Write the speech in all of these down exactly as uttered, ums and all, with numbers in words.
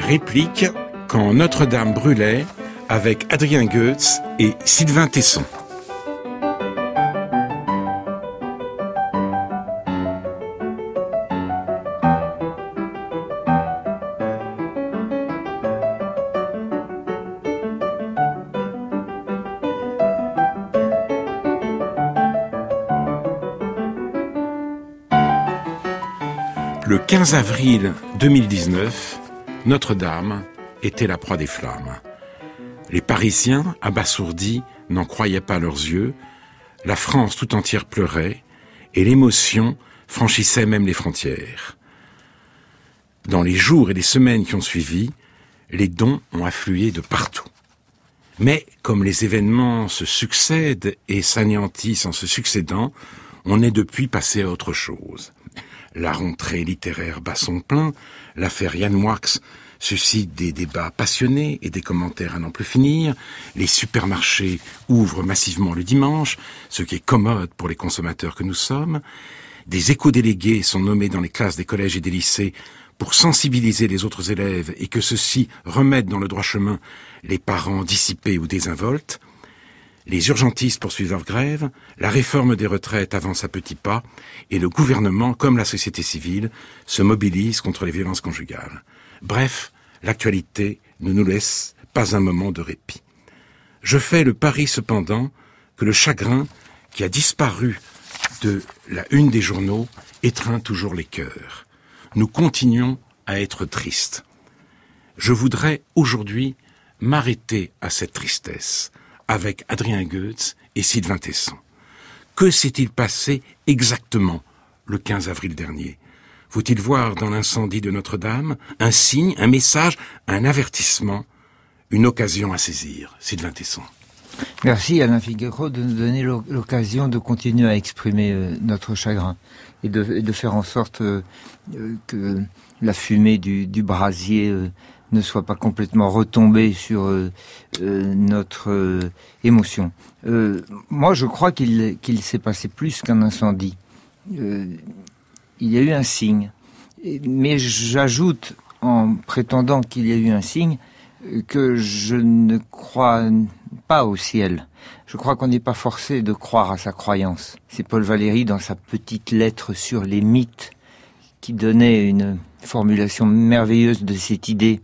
Réplique quand Notre-Dame brûlait avec Adrien Goetz et Sylvain Tesson. Le quinze avril deux mille dix-neuf, Notre-Dame était la proie des flammes. Les Parisiens, abasourdis, n'en croyaient pas leurs yeux, la France tout entière pleurait, et l'émotion franchissait même les frontières. Dans les jours et les semaines qui ont suivi, les dons ont afflué de partout. Mais comme les événements se succèdent et s'anéantissent en se succédant, on est depuis passé à autre chose. La rentrée littéraire bat son plein, l'affaire Yann Moix suscite des débats passionnés et des commentaires à n'en plus finir, les supermarchés ouvrent massivement le dimanche, ce qui est commode pour les consommateurs que nous sommes, des éco-délégués sont nommés dans les classes des collèges et des lycées pour sensibiliser les autres élèves et que ceux-ci remettent dans le droit chemin les parents dissipés ou désinvoltes. Les urgentistes poursuivent leur grève, la réforme des retraites avance à petits pas, et le gouvernement, comme la société civile, se mobilise contre les violences conjugales. Bref, l'actualité ne nous laisse pas un moment de répit. Je fais le pari cependant que le chagrin qui a disparu de la une des journaux étreint toujours les cœurs. Nous continuons à être tristes. Je voudrais aujourd'hui m'arrêter à cette tristesse avec Adrien Goetz et Sylvain Tesson. Que s'est-il passé exactement le quinze avril dernier ? Faut-il voir dans l'incendie de Notre-Dame un signe, un message, un avertissement, une occasion à saisir ? Sylvain Tesson. Merci Alain Figuereau de nous donner l'occasion de continuer à exprimer euh, notre chagrin et de, et de faire en sorte euh, que la fumée du, du brasier euh, ne soit pas complètement retombée sur euh, euh, notre euh, émotion. Euh, moi, je crois qu'il, qu'il s'est passé plus qu'un incendie. Euh, il y a eu un signe. Mais j'ajoute, en prétendant qu'il y a eu un signe, que je ne crois pas au ciel. Je crois qu'on n'est pas forcé de croire à sa croyance. C'est Paul Valéry, dans sa petite lettre sur les mythes, qui donnait une formulation merveilleuse de cette idée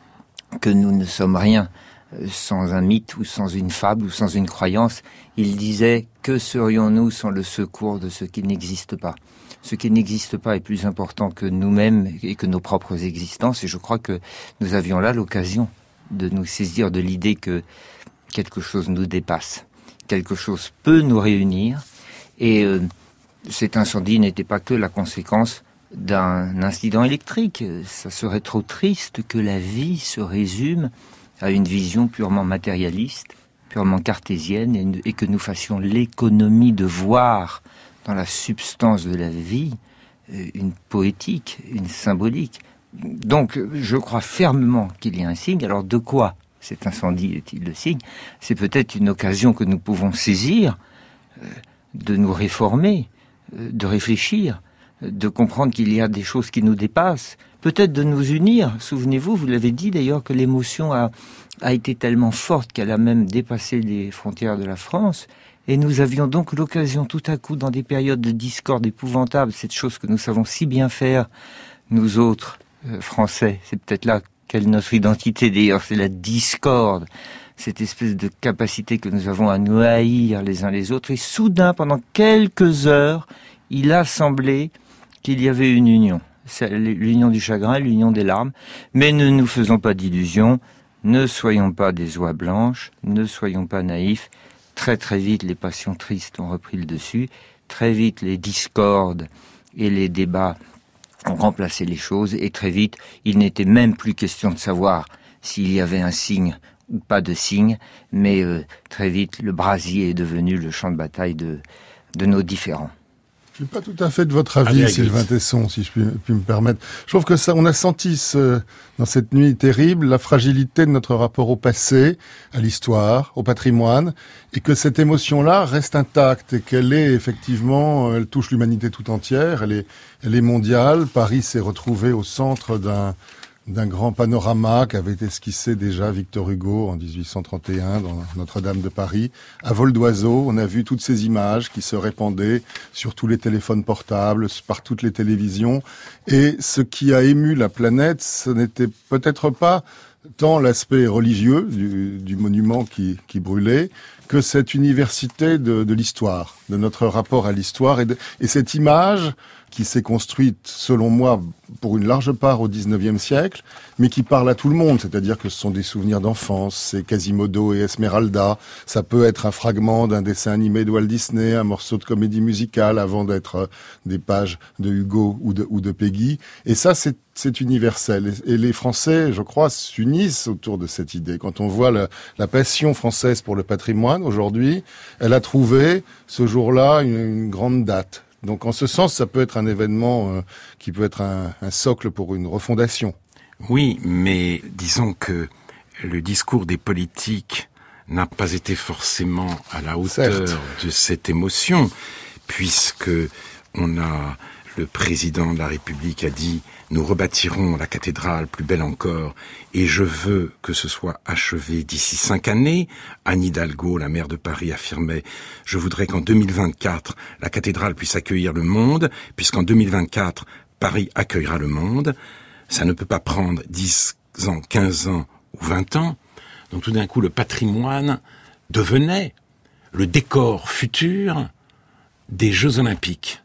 que nous ne sommes rien sans un mythe ou sans une fable ou sans une croyance. Il disait « Que serions-nous sans le secours de ce qui n'existe pas ?» Ce qui n'existe pas est plus important que nous-mêmes et que nos propres existences. Et je crois que nous avions là l'occasion de nous saisir de l'idée que quelque chose nous dépasse. Quelque chose peut nous réunir. Et euh, cet incendie n'était pas que la conséquence d'un incident électrique. Ça serait trop triste que la vie se résume à une vision purement matérialiste, purement cartésienne, et, et que nous fassions l'économie de voir dans la substance de la vie une poétique, une symbolique. Donc, je crois fermement qu'il y a un signe. Alors, de quoi cet incendie est-il le signe ? C'est peut-être une occasion que nous pouvons saisir euh, de nous réformer, euh, de réfléchir, de comprendre qu'il y a des choses qui nous dépassent, peut-être de nous unir. Souvenez-vous, vous l'avez dit d'ailleurs, que l'émotion a, a été tellement forte qu'elle a même dépassé les frontières de la France. Et nous avions donc l'occasion tout à coup, dans des périodes de discorde épouvantable, cette chose que nous savons si bien faire, nous autres, euh, Français, c'est peut-être là qu'est notre identité d'ailleurs, c'est la discorde, cette espèce de capacité que nous avons à nous haïr les uns les autres. Et soudain, pendant quelques heures, il a semblé qu'il y avait une union. C'est l'union du chagrin, l'union des larmes. Mais ne nous faisons pas d'illusions, ne soyons pas des oies blanches, ne soyons pas naïfs. Très très vite, les passions tristes ont repris le dessus. Très vite, les discordes et les débats ont remplacé les choses. Et très vite, il n'était même plus question de savoir s'il y avait un signe ou pas de signe. Mais euh, très vite, le brasier est devenu le champ de bataille de, de nos différends. Je ne suis pas tout à fait de votre avis, Allez, Sylvain Tesson, si je puis, puis me permettre. Je trouve que ça, on a senti ce, dans cette nuit terrible la fragilité de notre rapport au passé, à l'histoire, au patrimoine, et que cette émotion-là reste intacte et qu'elle est effectivement, elle touche l'humanité tout entière, elle est, elle est mondiale. Paris s'est retrouvé au centre d'un, d'un grand panorama qu'avait esquissé déjà Victor Hugo en dix-huit cent trente et un dans Notre-Dame de Paris. À vol d'oiseau, on a vu toutes ces images qui se répandaient sur tous les téléphones portables, par toutes les télévisions. Et ce qui a ému la planète, ce n'était peut-être pas tant l'aspect religieux du, du monument qui, qui brûlait, que cette université de, de l'histoire, de notre rapport à l'histoire, et, de, et cette image qui s'est construite, selon moi, pour une large part au dix-neuvième siècle, mais qui parle à tout le monde, c'est-à-dire que ce sont des souvenirs d'enfance, c'est Quasimodo et Esmeralda, ça peut être un fragment d'un dessin animé de Walt Disney, un morceau de comédie musicale, avant d'être des pages de Hugo ou de, ou de Peggy, et ça, c'est c'est universel. Et les Français, je crois, s'unissent autour de cette idée. Quand on voit la, la passion française pour le patrimoine, aujourd'hui, elle a trouvé, ce jour-là, une, une grande date. Donc, en ce sens, ça peut être un événement euh, qui peut être un, un socle pour une refondation. Oui, mais disons que le discours des politiques n'a pas été forcément à la hauteur Certes. de cette émotion, puisque on a... Le président de la République a dit « Nous rebâtirons la cathédrale plus belle encore et je veux que ce soit achevé d'ici cinq années. » Anne Hidalgo, la maire de Paris, affirmait « Je voudrais qu'en deux mille vingt-quatre, la cathédrale puisse accueillir le monde, puisqu'en deux mille vingt-quatre, Paris accueillera le monde. » Ça ne peut pas prendre dix ans, quinze ans ou vingt ans. Donc tout d'un coup, le patrimoine devenait le décor futur des Jeux Olympiques.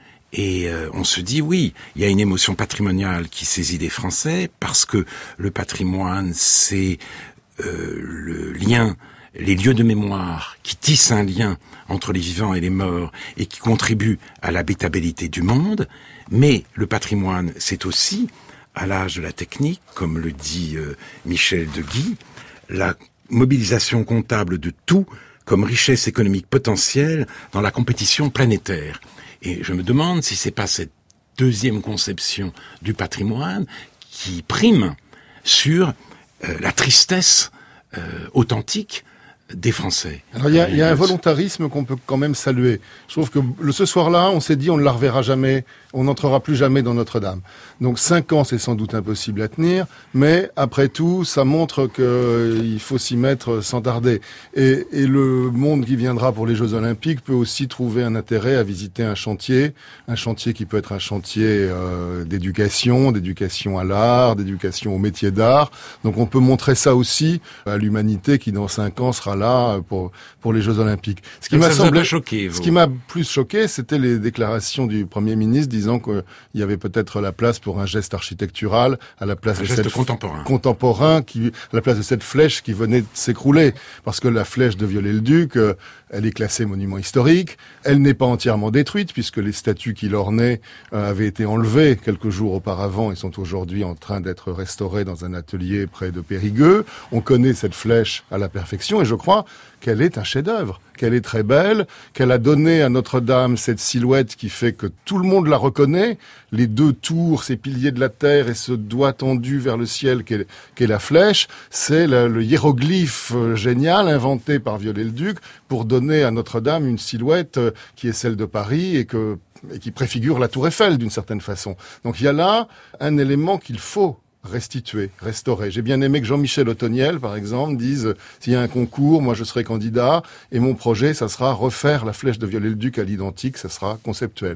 Et euh, on se dit, oui, il y a une émotion patrimoniale qui saisit les Français, parce que le patrimoine, c'est euh, le lien, les lieux de mémoire qui tissent un lien entre les vivants et les morts et qui contribuent à l'habitabilité du monde. Mais le patrimoine, c'est aussi, à l'âge de la technique, comme le dit euh, Michel Deguy, la mobilisation comptable de tout comme richesse économique potentielle dans la compétition planétaire. Et je me demande si c'est pas cette deuxième conception du patrimoine qui prime sur euh, la tristesse euh, authentique des Français. Alors il y a, il y a un volontarisme qu'on peut quand même saluer. Je trouve que le, ce soir-là, on s'est dit on ne la reverra jamais, on n'entrera plus jamais dans Notre-Dame. Donc cinq ans, c'est sans doute impossible à tenir, mais après tout, ça montre qu'il euh, faut s'y mettre sans tarder. Et, et le monde qui viendra pour les Jeux Olympiques peut aussi trouver un intérêt à visiter un chantier, un chantier qui peut être un chantier euh, d'éducation, d'éducation à l'art, d'éducation au métier d'art. Donc on peut montrer ça aussi à l'humanité qui dans cinq ans sera là pour pour les Jeux Olympiques. Ce qui m'a semblé choqué, ce qui m'a plus choqué, c'était les déclarations du Premier ministre disant qu'il y avait peut-être la place pour un geste architectural à la place un de geste cette contemporain. contemporain qui à la place de cette flèche qui venait de s'écrouler, parce que la flèche de Viollet-le-Duc, euh, elle est classée monument historique, elle n'est pas entièrement détruite puisque les statues qui l'ornaient euh, avaient été enlevées quelques jours auparavant et sont aujourd'hui en train d'être restaurées dans un atelier près de Périgueux. On connaît cette flèche à la perfection et je crois qu'elle est un chef-d'œuvre, qu'elle est très belle, qu'elle a donné à Notre-Dame cette silhouette qui fait que tout le monde la reconnaît, les deux tours, ces piliers de la terre et ce doigt tendu vers le ciel qu'est, qu'est la flèche, c'est le, le hiéroglyphe génial inventé par Viollet-le-Duc pour donner à Notre-Dame une silhouette qui est celle de Paris et, que, et qui préfigure la Tour Eiffel d'une certaine façon. Donc il y a là un élément qu'il faut restituer, restaurer. J'ai bien aimé que Jean-Michel Ottoniel, par exemple, dise s'il y a un concours, moi je serai candidat, et mon projet, ça sera refaire la flèche de Viollet-le-Duc à l'identique, ça sera conceptuel.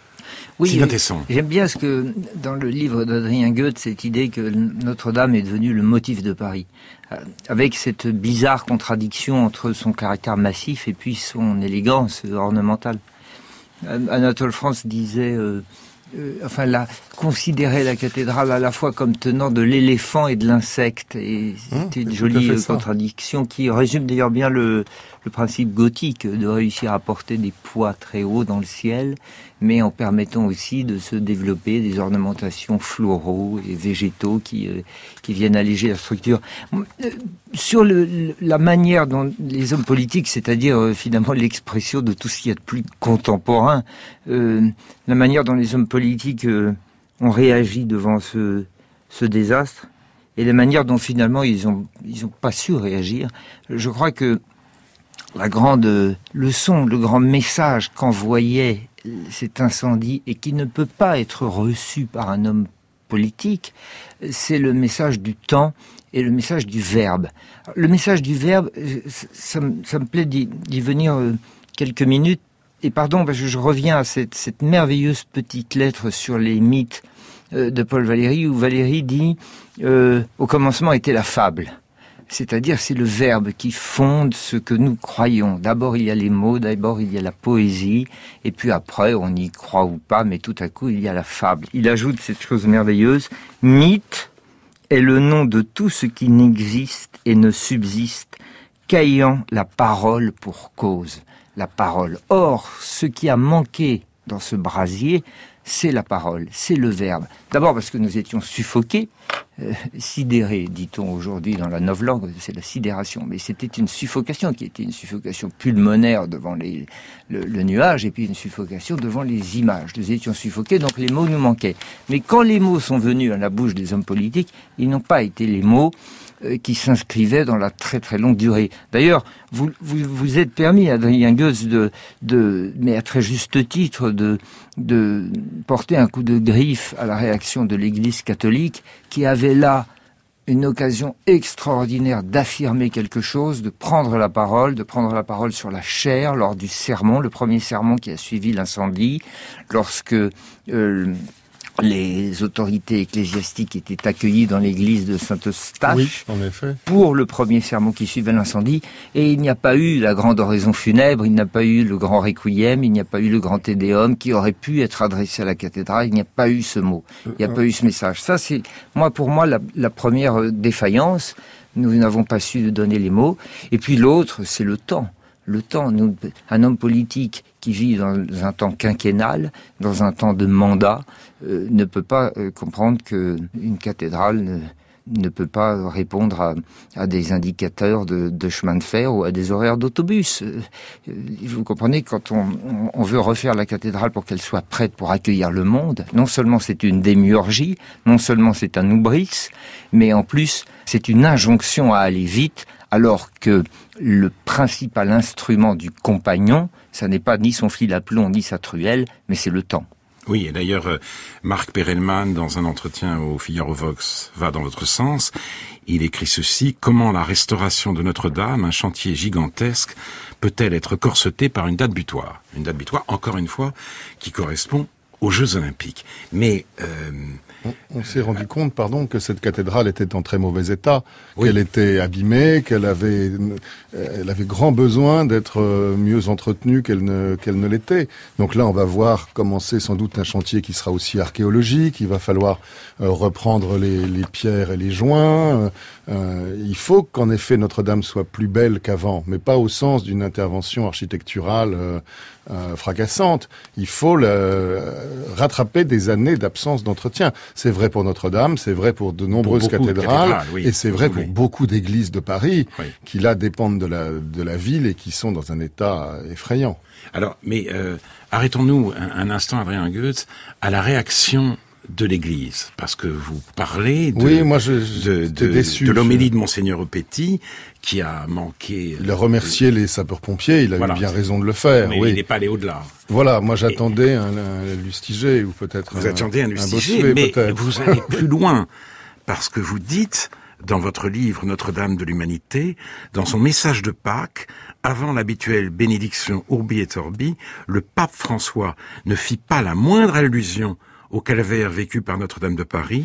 Oui, j'aime bien ce que, dans le livre d'Adrien Goethe, cette idée que Notre-Dame est devenue le motif de Paris, avec cette bizarre contradiction entre son caractère massif et puis son élégance ornementale. Anatole France disait... Euh, Euh, enfin, la, considérer la cathédrale à la fois comme tenant de l'éléphant et de l'insecte. Et c'était mmh, une jolie contradiction qui résume d'ailleurs bien le, le principe gothique de réussir à porter des poids très hauts dans le ciel, mais en permettant aussi de se développer des ornementations floraux et végétaux qui, euh, qui viennent alléger la structure. Euh, sur le, la manière dont les hommes politiques, c'est-à-dire euh, finalement l'expression de tout ce qu'il y a de plus contemporain, euh, la manière dont les hommes politiques euh, ont réagi devant ce, ce désastre, et la manière dont finalement ils ont, ils ont pas su réagir, je crois que la grande leçon, le grand message qu'envoyait cet incendie et qui ne peut pas être reçu par un homme politique, c'est le message du temps et le message du verbe. Le message du verbe, ça, ça me plaît d'y, d'y venir quelques minutes. Et pardon, parce que je reviens à cette, cette merveilleuse petite lettre sur les mythes de Paul Valéry, où Valéry dit euh, « Au commencement était la fable ». C'est-à-dire, c'est le verbe qui fonde ce que nous croyons. D'abord, il y a les mots, d'abord, il y a la poésie, et puis après, on y croit ou pas, mais tout à coup, il y a la fable. Il ajoute cette chose merveilleuse, « Mythe est le nom de tout ce qui n'existe et ne subsiste qu'ayant la parole pour cause. » La parole. Or, ce qui a manqué dans ce brasier, c'est la parole, c'est le verbe. D'abord parce que nous étions suffoqués, euh, sidérés, dit-on aujourd'hui dans la novlangue, c'est la sidération. Mais c'était une suffocation qui était une suffocation pulmonaire devant les, le, le nuage et puis une suffocation devant les images. Nous étions suffoqués, donc les mots nous manquaient. Mais quand les mots sont venus à la bouche des hommes politiques, ils n'ont pas été les mots euh, qui s'inscrivaient dans la très très longue durée. D'ailleurs, vous vous, vous êtes permis, Adrien Goetz, de, de, mais à très juste titre, de, de porter un coup de griffe à la réaction de l'Église catholique, qui avait là une occasion extraordinaire d'affirmer quelque chose, de prendre la parole, de prendre la parole sur la chair lors du sermon, le premier sermon qui a suivi l'incendie, lorsque euh, les autorités ecclésiastiques étaient accueillies dans l'église de Saint-Eustache, oui, en effet, pour le premier sermon qui suivait l'incendie, et il n'y a pas eu la grande oraison funèbre, il n'y a pas eu le grand requiem, il n'y a pas eu le grand Te Deum qui aurait pu être adressé à la cathédrale, il n'y a pas eu ce mot, il n'y a pas eu ce message. Ça, c'est, moi, pour moi, la, la première défaillance. Nous n'avons pas su donner les mots. Et puis l'autre, c'est le temps. Le temps, nous, un homme politique qui vit dans un temps quinquennal, dans un temps de mandat, euh, ne peut pas euh, comprendre qu'une cathédrale ne, ne peut pas répondre à, à des indicateurs de, de chemin de fer ou à des horaires d'autobus. Euh, vous comprenez, quand on, on veut refaire la cathédrale pour qu'elle soit prête pour accueillir le monde, non seulement c'est une démiurgie, non seulement c'est un oubris, mais en plus c'est une injonction à aller vite, alors que le principal instrument du compagnon, ça n'est pas ni son fil à plomb, ni sa truelle, mais c'est le temps. Oui, et d'ailleurs, euh, Marc Perelman, dans un entretien au Figaro Vox, va dans votre sens. Il écrit ceci: « Comment la restauration de Notre-Dame, un chantier gigantesque, peut-elle être corsetée par une date butoir ?» Une date butoir, encore une fois, qui correspond aux Jeux Olympiques. Mais... Euh, On, on s'est rendu compte, pardon, que cette cathédrale était en très mauvais état, oui. qu'elle était abîmée, qu'elle avait, elle avait grand besoin d'être mieux entretenue qu'elle ne, qu'elle ne l'était. Donc là, on va voir commencer sans doute un chantier qui sera aussi archéologique. Il va falloir euh, reprendre les, les pierres et les joints. Euh, il faut qu'en effet Notre-Dame soit plus belle qu'avant, mais pas au sens d'une intervention architecturale euh, euh, fracassante. Il faut le, euh, rattraper des années d'absence d'entretien. C'est vrai pour Notre-Dame, c'est vrai pour de nombreuses pour cathédrales, cathédrales oui. et c'est vrai oui. pour beaucoup d'églises de Paris oui. qui là dépendent de la, de la ville et qui sont dans un état effrayant. Alors, mais euh, arrêtons-nous un, un instant, Adrien Goetz, à la réaction de l'Église, parce que vous parlez de, oui, moi je, de, de, déçu, de l'homélie de Monseigneur Aupetit, qui a manqué... Il a remercié de... les sapeurs-pompiers, il a voilà, eu bien raison de le faire. Mais oui. il n'est pas allé au-delà. Voilà, moi j'attendais Et... un, un Lustiger, ou peut-être Vous un, attendez un Lustiger, un Bossuet, mais peut-être. Vous allez plus loin, parce que vous dites, dans votre livre Notre-Dame de l'Humanité, dans son message de Pâques, avant l'habituelle bénédiction Urbi et Orbi, le pape François ne fit pas la moindre allusion au calvaire vécu par Notre-Dame de Paris,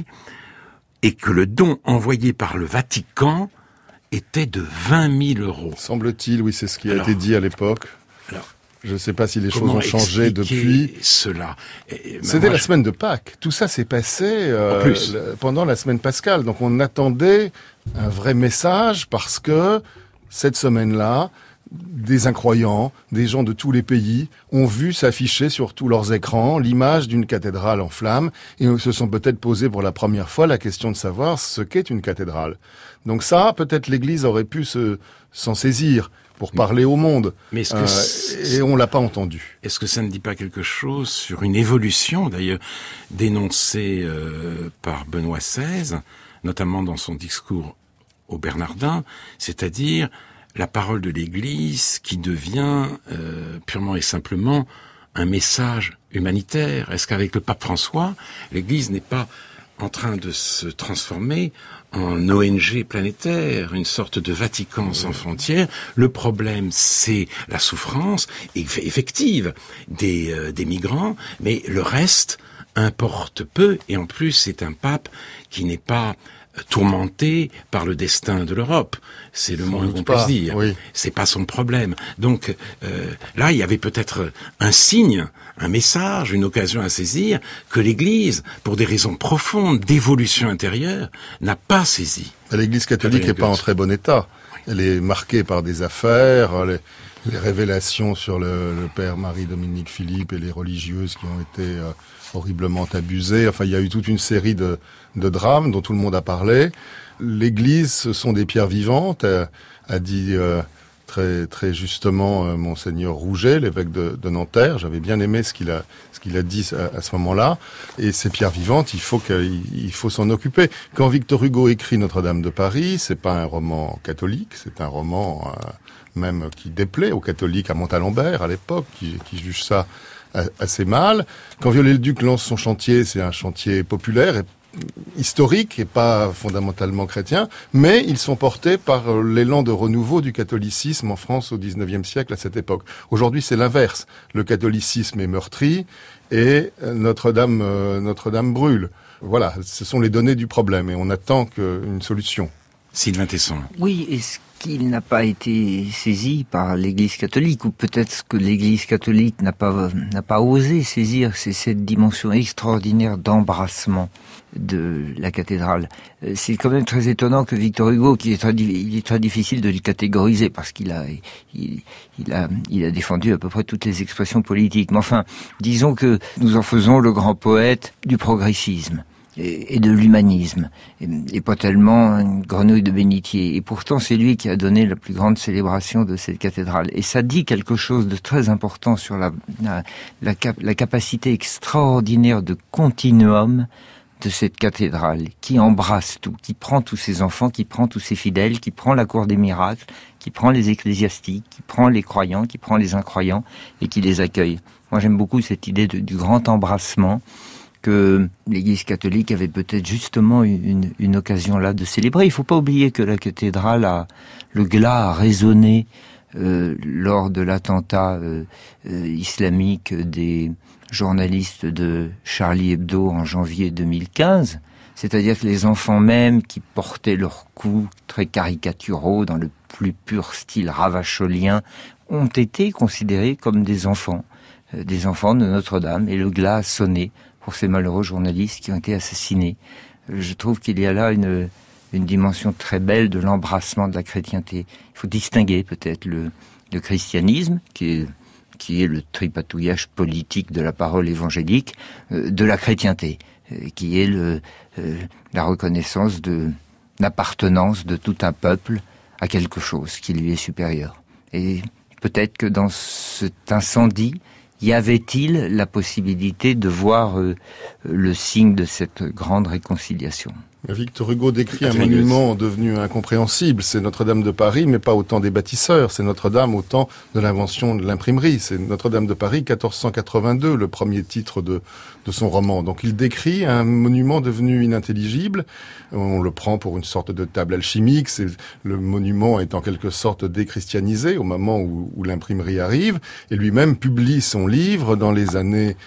et que le don envoyé par le Vatican était de vingt mille euros. Semble-t-il, oui, c'est ce qui a alors, été dit à l'époque. Alors, je ne sais pas si les choses ont changé depuis. Cela. C'était la je... semaine de Pâques. Tout ça s'est passé euh, plus. Le, pendant la semaine pascale. Donc on attendait un vrai message parce que cette semaine-là, des incroyants, des gens de tous les pays ont vu s'afficher sur tous leurs écrans l'image d'une cathédrale en flammes et se sont peut-être posé pour la première fois la question de savoir ce qu'est une cathédrale. Donc ça, peut-être l'Église aurait pu se, s'en saisir pour parler au monde. Mais est-ce que euh, et on l'a pas entendu. Est-ce que ça ne dit pas quelque chose sur une évolution, d'ailleurs, dénoncée euh, par Benoît seize, notamment dans son discours aux Bernardins, c'est-à-dire la parole de l'Église qui devient euh, purement et simplement un message humanitaire? Est-ce qu'avec le pape François, l'Église n'est pas en train de se transformer en O N G planétaire, une sorte de Vatican sans frontières. Le problème, c'est la souffrance effective des, euh, des migrants, mais le reste importe peu, et en plus, c'est un pape qui n'est pas tourmenté par le destin de l'Europe. C'est le moins qu'on puisse dire. Oui. C'est pas son problème. Donc euh, là, il y avait peut-être un signe, un message, une occasion à saisir que l'Église, pour des raisons profondes d'évolution intérieure, n'a pas saisi. L'Église catholique n'est pas en très bon état. Oui. Elle est marquée par des affaires, les, les révélations sur le, le père Marie-Dominique Philippe et les religieuses qui ont été euh, horriblement abusées. Enfin, il y a eu toute une série de de drames dont tout le monde a parlé. L'Église, ce sont des pierres vivantes, a, a dit euh, très très justement euh, Monseigneur Rouget, l'évêque de, de Nanterre. J'avais bien aimé ce qu'il a ce qu'il a dit à, à ce moment-là. Et ces pierres vivantes, il faut qu'il il faut s'en occuper. Quand Victor Hugo écrit Notre-Dame de Paris, c'est pas un roman catholique, c'est un roman euh, même qui déplaît aux catholiques à Montalembert à l'époque, qui, qui juge ça assez mal. Quand Viollet-le-Duc lance son chantier, c'est un chantier populaire et historique et pas fondamentalement chrétien, mais ils sont portés par l'élan de renouveau du catholicisme en France au dix-neuvième siècle à cette époque. Aujourd'hui, c'est l'inverse. Le catholicisme est meurtri et Notre-Dame, euh, Notre-Dame brûle. Voilà, ce sont les données du problème et on attend que, une solution. Sylvain Tesson. Oui, est-ce qu'il n'a pas été saisi par l'Église catholique, ou peut-être que l'Église catholique n'a pas n'a pas osé saisir, c'est cette dimension extraordinaire d'embrassement de la cathédrale. C'est quand même très étonnant que Victor Hugo, qui est très, il est très difficile de le catégoriser parce qu'il a il, il a il a défendu à peu près toutes les expressions politiques. Mais enfin, disons que nous en faisons le grand poète du progressisme et de l'humanisme, et pas tellement une grenouille de bénitier. Et pourtant, c'est lui qui a donné la plus grande célébration de cette cathédrale. Et ça dit quelque chose de très important sur la, la, la, cap- la capacité extraordinaire de continuum de cette cathédrale, qui embrasse tout, qui prend tous ses enfants, qui prend tous ses fidèles, qui prend la cour des miracles, qui prend les ecclésiastiques, qui prend les croyants, qui prend les incroyants, et qui les accueille. Moi, j'aime beaucoup cette idée de, du grand embrassement que l'Église catholique avait peut-être justement une, une occasion là de célébrer. Il ne faut pas oublier que la cathédrale a, le glas a résonné euh, lors de l'attentat euh, euh, islamique des journalistes de Charlie Hebdo en janvier deux mille quinze. C'est-à-dire que les enfants même qui portaient leurs coups très caricaturaux dans le plus pur style ravacholien ont été considérés comme des enfants, euh, des enfants de Notre-Dame, et le glas a sonné pour ces malheureux journalistes qui ont été assassinés. Je trouve qu'il y a là une, une dimension très belle de l'embrassement de la chrétienté. Il faut distinguer peut-être le, le christianisme, qui est, qui est le tripatouillage politique de la parole évangélique, euh, de la chrétienté, euh, qui est le, euh, la reconnaissance de l'appartenance de tout un peuple à quelque chose qui lui est supérieur. Et peut-être que dans cet incendie, y avait-il la possibilité de voir euh, le signe de cette grande réconciliation ? Victor Hugo décrit un monument devenu incompréhensible. C'est Notre-Dame de Paris, mais pas au temps des bâtisseurs. C'est Notre-Dame au temps de l'invention de l'imprimerie. C'est Notre-Dame de Paris, quatorze cent quatre-vingt-deux, le premier titre de, de son roman. Donc il décrit un monument devenu inintelligible. On le prend pour une sorte de table alchimique. C'est, le monument est en quelque sorte déchristianisé au moment où, où l'imprimerie arrive. Et lui-même publie son livre dans les années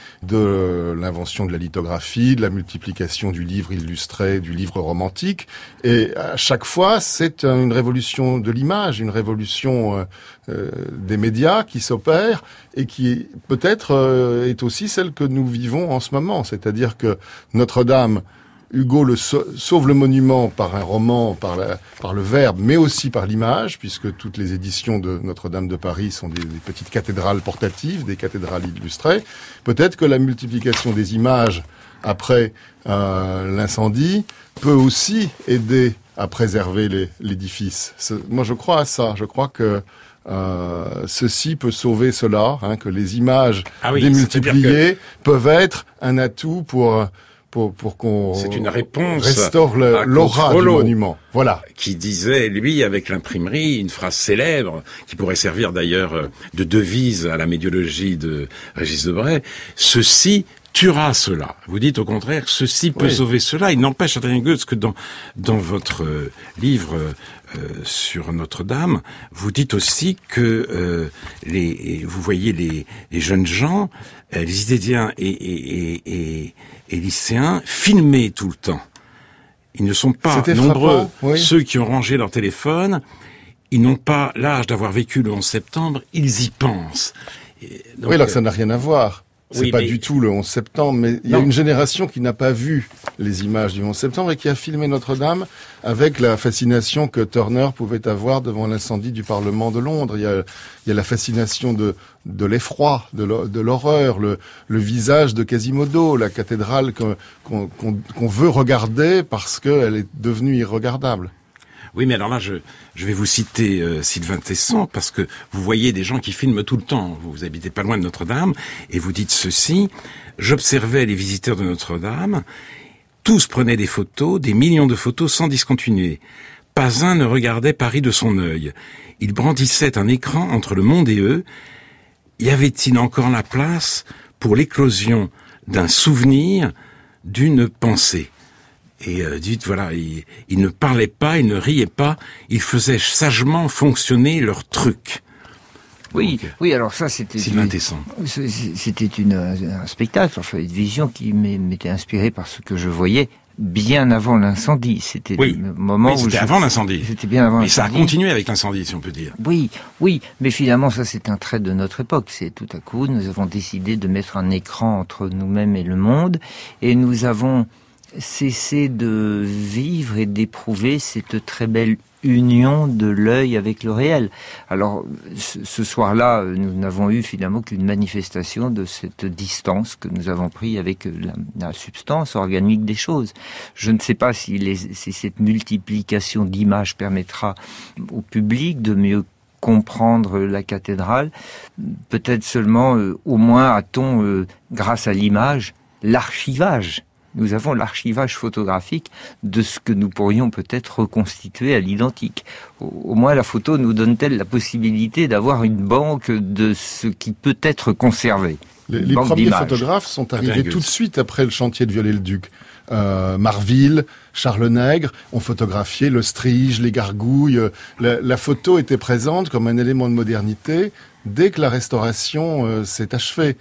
de l'invention de la lithographie, de la multiplication du livre illustré, du livre romantique, et à chaque fois c'est une révolution de l'image, une révolution euh, euh, des médias qui s'opère et qui peut-être euh, est aussi celle que nous vivons en ce moment, c'est-à-dire que Notre-Dame, Hugo le sauve le monument par un roman, par, la, par le verbe, mais aussi par l'image, puisque toutes les éditions de Notre-Dame de Paris sont des, des petites cathédrales portatives, des cathédrales illustrées. Peut-être que la multiplication des images après euh, l'incendie peut aussi aider à préserver les, l'édifice. C'est, moi, je crois à ça. Je crois que euh, ceci peut sauver cela, hein, que les images ah oui, démultipliées que... peuvent être un atout pour pour pour qu'on c'est une réponse restaure le, l'aura du monument. Voilà. Qui disait, lui, avec l'imprimerie, une phrase célèbre, qui pourrait servir d'ailleurs de devise à la médiologie de Régis Debray, « Ceci tuera cela. Vous dites au contraire, ceci peut oui. sauver cela. Il n'empêche, Adrien Goetz, que dans dans votre euh, livre euh, sur Notre-Dame, vous dites aussi que euh, les vous voyez les, les jeunes gens, euh, les idédiens et, et, et, et, et lycéens filmés tout le temps. Ils ne sont pas C'était nombreux, oui. ceux qui ont rangé leur téléphone. Ils n'ont pas l'âge d'avoir vécu le onze septembre. Ils y pensent. Et donc, oui, alors que ça n'a rien à voir. C'est oui, pas mais... du tout le onze septembre, mais il y a une génération qui n'a pas vu les images du onze septembre et qui a filmé Notre-Dame avec la fascination que Turner pouvait avoir devant l'incendie du Parlement de Londres. Il y a, il y a la fascination de, de l'effroi, de l'horreur, le, le visage de Quasimodo, la cathédrale qu'on, qu'on, qu'on veut regarder parce qu'elle est devenue irregardable. Oui, mais alors là, je, je vais vous citer euh, Sylvain Tesson, parce que vous voyez des gens qui filment tout le temps. Vous, vous habitez pas loin de Notre-Dame, et vous dites ceci. J'observais les visiteurs de Notre-Dame. Tous prenaient des photos, des millions de photos sans discontinuer. Pas un ne regardait Paris de son œil. Ils brandissaient un écran entre le monde et eux. Y avait-il encore la place pour l'éclosion d'un souvenir, d'une pensée ? Et euh, dites, voilà, ils, ils ne parlaient pas, ils ne riaient pas, ils faisaient sagement fonctionner leur truc. Oui, Donc, oui, alors ça, c'était... Sylvain Tesson. C'était une, un spectacle, enfin, une vision qui m'était inspirée par ce que je voyais bien avant l'incendie. C'était oui. le moment oui, où... C'était je... avant l'incendie. C'était bien avant mais l'incendie. Mais ça a continué avec l'incendie, si on peut dire. Oui, oui, mais finalement, ça, c'est un trait de notre époque. C'est tout à coup, nous avons décidé de mettre un écran entre nous-mêmes et le monde, et nous avons... cesser de vivre et d'éprouver cette très belle union de l'œil avec le réel. Alors, ce, ce soir-là, nous n'avons eu finalement qu'une manifestation de cette distance que nous avons pris avec la, la substance organique des choses. Je ne sais pas si, les, si cette multiplication d'images permettra au public de mieux comprendre la cathédrale. Peut-être seulement, euh, au moins a-t-on, euh, grâce à l'image, l'archivage. Nous avons l'archivage photographique de ce que nous pourrions peut-être reconstituer à l'identique. Au, au moins la photo nous donne-t-elle la possibilité d'avoir une banque de ce qui peut être conservé. Les, les premiers photographes sont arrivés tout de suite après le chantier de Viollet-le-Duc. Euh, Marville, Charles Nègre ont photographié le Strige, les gargouilles. La, la photo était présente comme un élément de modernité dès que la restauration euh, s'est achevée.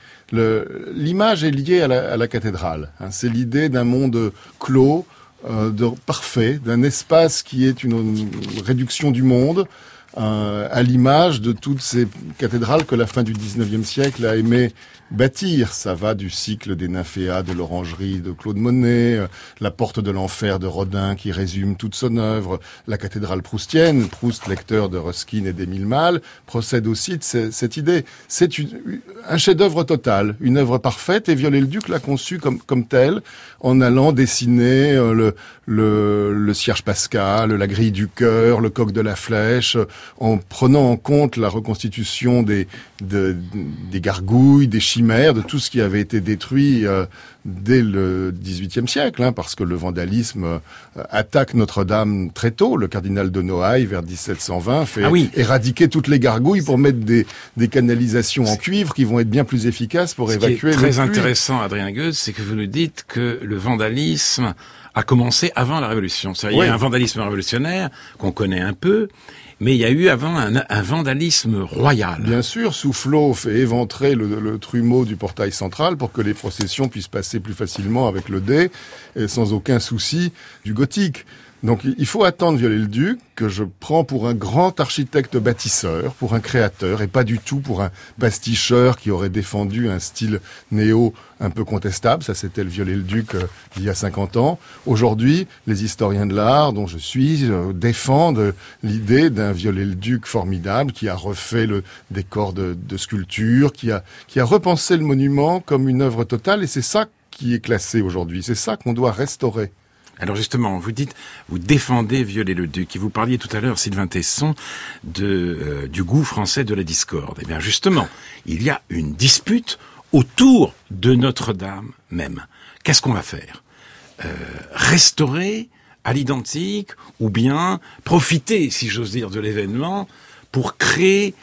L'image est liée à la, à la cathédrale. Hein. C'est l'idée d'un monde clos, euh, de, parfait, d'un espace qui est une, une réduction du monde, euh, à l'image de toutes ces cathédrales que la fin du dix-neuvième siècle a aimé bâtir. Ça va du cycle des nymphéas de l'Orangerie de Claude Monet, euh, la porte de l'enfer de Rodin qui résume toute son œuvre, la cathédrale proustienne, Proust, lecteur de Ruskin et d'Émile Malle, procède aussi de ce, cette idée. C'est une, un chef-d'œuvre total, une œuvre parfaite, et Viollet-le-Duc l'a conçu comme, comme tel, en allant dessiner euh, le, le, le cierge pascal, la grille du cœur, le coq de la flèche, en prenant en compte la reconstitution des, de, des gargouilles, des chimères, de tout ce qui avait été détruit euh, dès le dix-huitième siècle, hein, parce que le vandalisme euh, attaque Notre-Dame très tôt. Le cardinal de Noailles, vers dix-sept cent vingt, fait ah oui. éradiquer toutes les gargouilles pour mettre des, des canalisations en cuivre qui vont être bien plus efficaces pour ce évacuer qui est très intéressant, Adrien Goetz, c'est que vous nous dites que le vandalisme a commencé avant la Révolution. C'est-à-dire, oui. Il y a un vandalisme révolutionnaire qu'on connaît un peu, mais il y a eu avant un, un vandalisme royal. Bien sûr, Soufflot fait éventrer le, le trumeau du portail central pour que les processions puissent passer plus facilement avec le dé, et sans aucun souci du gothique. Donc il faut attendre Viollet-le-Duc, que je prends pour un grand architecte bâtisseur, pour un créateur, et pas du tout pour un pasticheur qui aurait défendu un style néo un peu contestable. Ça, c'était le Viollet-le-Duc euh, il y a cinquante ans. Aujourd'hui, les historiens de l'art, dont je suis, euh, défendent l'idée d'un Viollet-le-Duc formidable qui a refait le décor de, de sculpture, qui a, qui a repensé le monument comme une œuvre totale, et c'est ça qui est classé aujourd'hui. C'est ça qu'on doit restaurer. Alors justement, vous dites, vous défendez Viollet-le-Duc, et vous parliez tout à l'heure, Sylvain Tesson, de, euh, du goût français de la discorde. Eh bien justement, il y a une dispute autour de Notre-Dame même. Qu'est-ce qu'on va faire ? euh, Restaurer à l'identique, ou bien profiter, si j'ose dire, de l'événement pour créer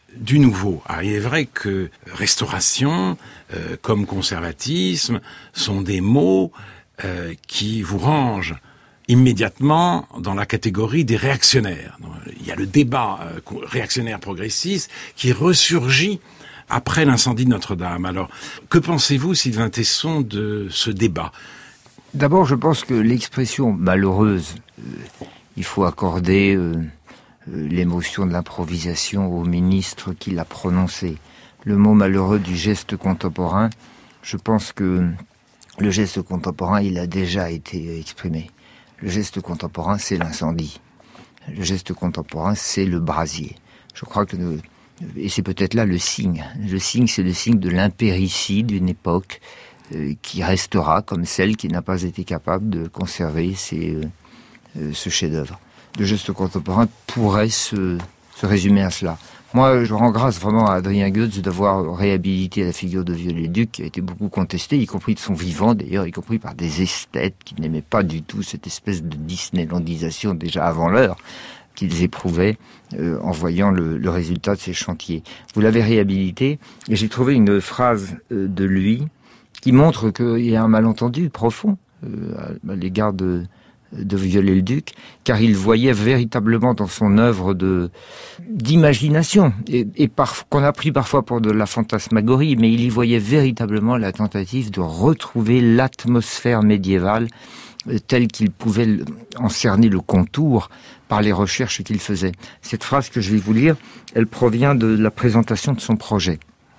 du nouveau. Alors, il est vrai que restauration, euh, comme conservatisme, sont des mots euh, qui vous rangent immédiatement dans la catégorie des réactionnaires. Il y a le débat euh, réactionnaire progressiste qui ressurgit après l'incendie de Notre-Dame. Alors, que pensez-vous, Sylvain Tesson, de ce débat ? D'abord, je pense que l'expression malheureuse, euh, il faut accorder euh, euh, l'émotion de l'improvisation au ministre qui l'a prononcée. Le mot malheureux du geste contemporain, je pense que le geste contemporain, il a déjà été exprimé. Le geste contemporain, c'est l'incendie. Le geste contemporain, c'est le brasier. Je crois que, et c'est peut-être là le signe. Le signe, c'est le signe de l'impéritie d'une époque euh, qui restera comme celle qui n'a pas été capable de conserver ces, euh, ce chef-d'œuvre. Le geste contemporain pourrait se, se résumer à cela. Moi, je rends grâce vraiment à Adrien Goetz d'avoir réhabilité la figure de Viollet-le-Duc, qui a été beaucoup contestée, y compris de son vivant d'ailleurs, y compris par des esthètes qui n'aimaient pas du tout cette espèce de Disneylandisation déjà avant l'heure qu'ils éprouvaient euh, en voyant le, le résultat de ces chantiers. Vous l'avez réhabilité, et j'ai trouvé une phrase euh, de lui qui montre qu'il y a un malentendu profond euh, à, à l'égard de... de Viollet-le-Duc, car il voyait véritablement dans son œuvre de d'imagination, et, et par, qu'on a pris parfois pour de la fantasmagorie, mais il y voyait véritablement la tentative de retrouver l'atmosphère médiévale euh, telle qu'il pouvait en cerner le contour par les recherches qu'il faisait. Cette phrase que je vais vous lire, elle provient de la présentation de son projet,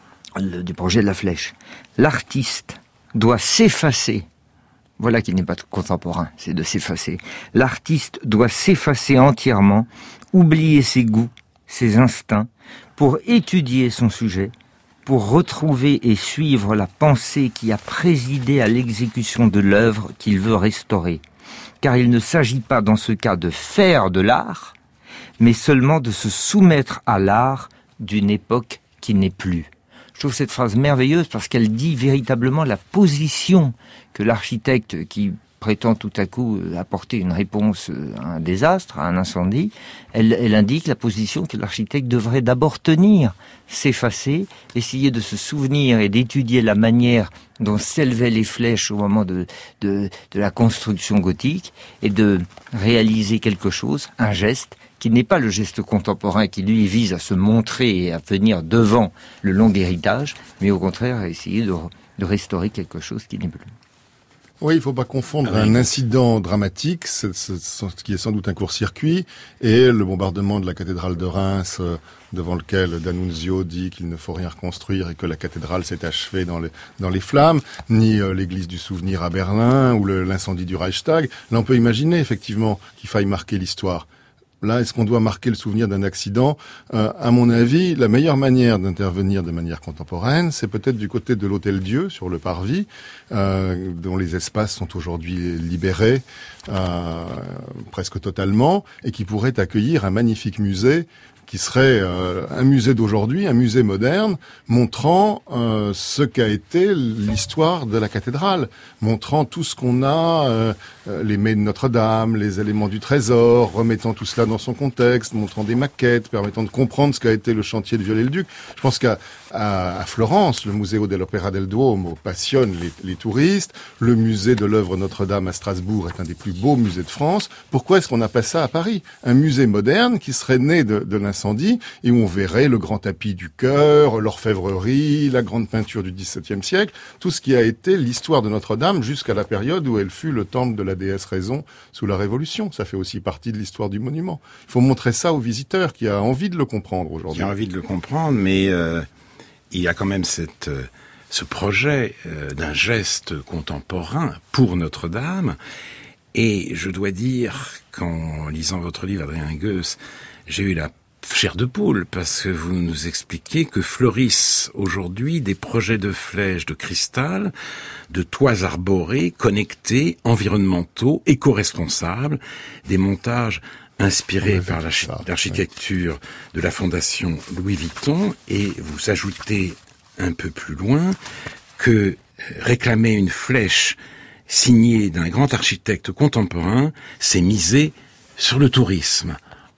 le, du projet de la Flèche. L'artiste doit s'effacer. Voilà qui n'est pas contemporain, c'est de s'effacer. L'artiste doit s'effacer entièrement, oublier ses goûts, ses instincts, pour étudier son sujet, pour retrouver et suivre la pensée qui a présidé à l'exécution de l'œuvre qu'il veut restaurer. Car il ne s'agit pas dans ce cas de faire de l'art, mais seulement de se soumettre à l'art d'une époque qui n'est plus. Je trouve cette phrase merveilleuse parce qu'elle dit véritablement la position que l'architecte qui prétend tout à coup apporter une réponse à un désastre, à un incendie, elle, elle indique la position que l'architecte devrait d'abord tenir, s'effacer, essayer de se souvenir et d'étudier la manière dont s'élevaient les flèches au moment de, de, de la construction gothique et de réaliser quelque chose, un geste, qui n'est pas le geste contemporain qui, lui, vise à se montrer et à venir devant le long héritage, mais au contraire à essayer de, de restaurer quelque chose qui n'est plus. Oui, il ne faut pas confondre un incident dramatique, ce qui est sans doute un court-circuit, et le bombardement de la cathédrale de Reims, euh, devant lequel D'Annunzio dit qu'il ne faut rien reconstruire et que la cathédrale s'est achevée dans les, dans les flammes, ni euh, l'église du Souvenir à Berlin, ou le, l'incendie du Reichstag. Là, on peut imaginer effectivement qu'il faille marquer l'histoire. Là, est-ce qu'on doit marquer le souvenir d'un accident ? euh, À mon avis, la meilleure manière d'intervenir de manière contemporaine, c'est peut-être du côté de l'Hôtel-Dieu, sur le Parvis, euh, dont les espaces sont aujourd'hui libérés euh, presque totalement, et qui pourrait accueillir un magnifique musée qui serait euh, un musée d'aujourd'hui, un musée moderne, montrant euh, ce qu'a été l'histoire de la cathédrale, montrant tout ce qu'on a, euh, les mets de Notre-Dame, les éléments du trésor, remettant tout cela dans son contexte, montrant des maquettes, permettant de comprendre ce qu'a été le chantier de Viollet-le-Duc. Je pense qu'à à, à Florence, le Museo dell'Opera del Duomo passionne les, les touristes, le musée de l'œuvre Notre-Dame à Strasbourg est un des plus beaux musées de France. Pourquoi est-ce qu'on n'a pas ça à Paris ? Un musée moderne qui serait né de, de l'incendie et où on verrait le grand tapis du chœur, l'orfèvrerie, la grande peinture du dix-septième siècle, tout ce qui a été l'histoire de Notre-Dame jusqu'à la période où elle fut le temple de la déesse Raison sous la Révolution. Ça fait aussi partie de l'histoire du monument. Il faut montrer ça aux visiteurs qui a envie de le comprendre aujourd'hui. Qui a envie de le comprendre, mais euh, il y a quand même cette, euh, ce projet euh, d'un geste contemporain pour Notre-Dame. Et je dois dire qu'en lisant votre livre, Adrien Goetz, j'ai eu la chair de poule, parce que vous nous expliquez que fleurissent aujourd'hui des projets de flèches de cristal, de toits arborés, connectés, environnementaux, éco-responsables, des montages inspirés ouais, par l'arch- l'architecture ouais. de la Fondation Louis Vuitton, et vous ajoutez un peu plus loin que réclamer une flèche signée d'un grand architecte contemporain, c'est miser sur le tourisme.